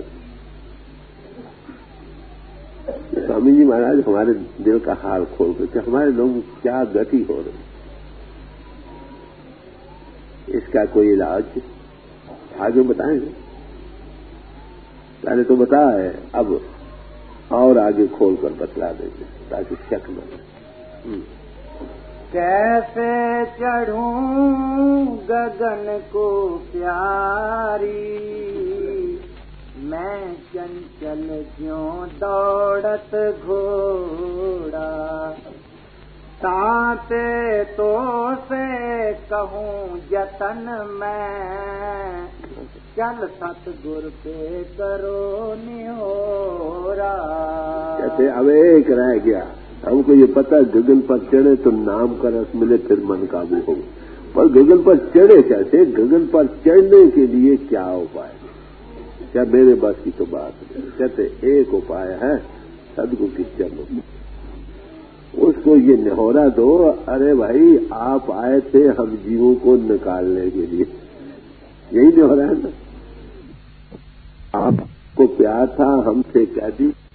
سوامی جی مہاراج ہمارے دل کا حال کھول کر کہ ہمارے لوگ کیا گتی ہو رہے, اس کا کوئی علاج آگے بتائیں گے. پہلے تو بتا ہے, اب اور آگے کھول کر بتلا دیں گے تاکہ شک نہ ہو. کیسے چڑھوں گگن کو پیاری, میں چنچل کیوں دوڑت گھوڑا. تاتے تو سے کہوں جتن میں, چل ست گر پہ کرو نیورا. کہتے اب ایک رہ گیا. ہم کو یہ پتا گگن پر چڑھے تو نام کا رس ملے پھر من قابو ہو, پر گگن پر چڑھے کیسے؟ گگن پر چڑھنے کے لیے کیا اپائے؟ کیا میرے بس کی تو بات نہیں. کہتے ایک اپائے ہے, صدگو کی چلو, اس کو یہ نہورا دو. ارے بھائی آپ آئے تھے ہم جیووں کو نکالنے کے لیے, یہی نہورا ہے نا. آپ کو پیار تھا, ہم سے کہہ دی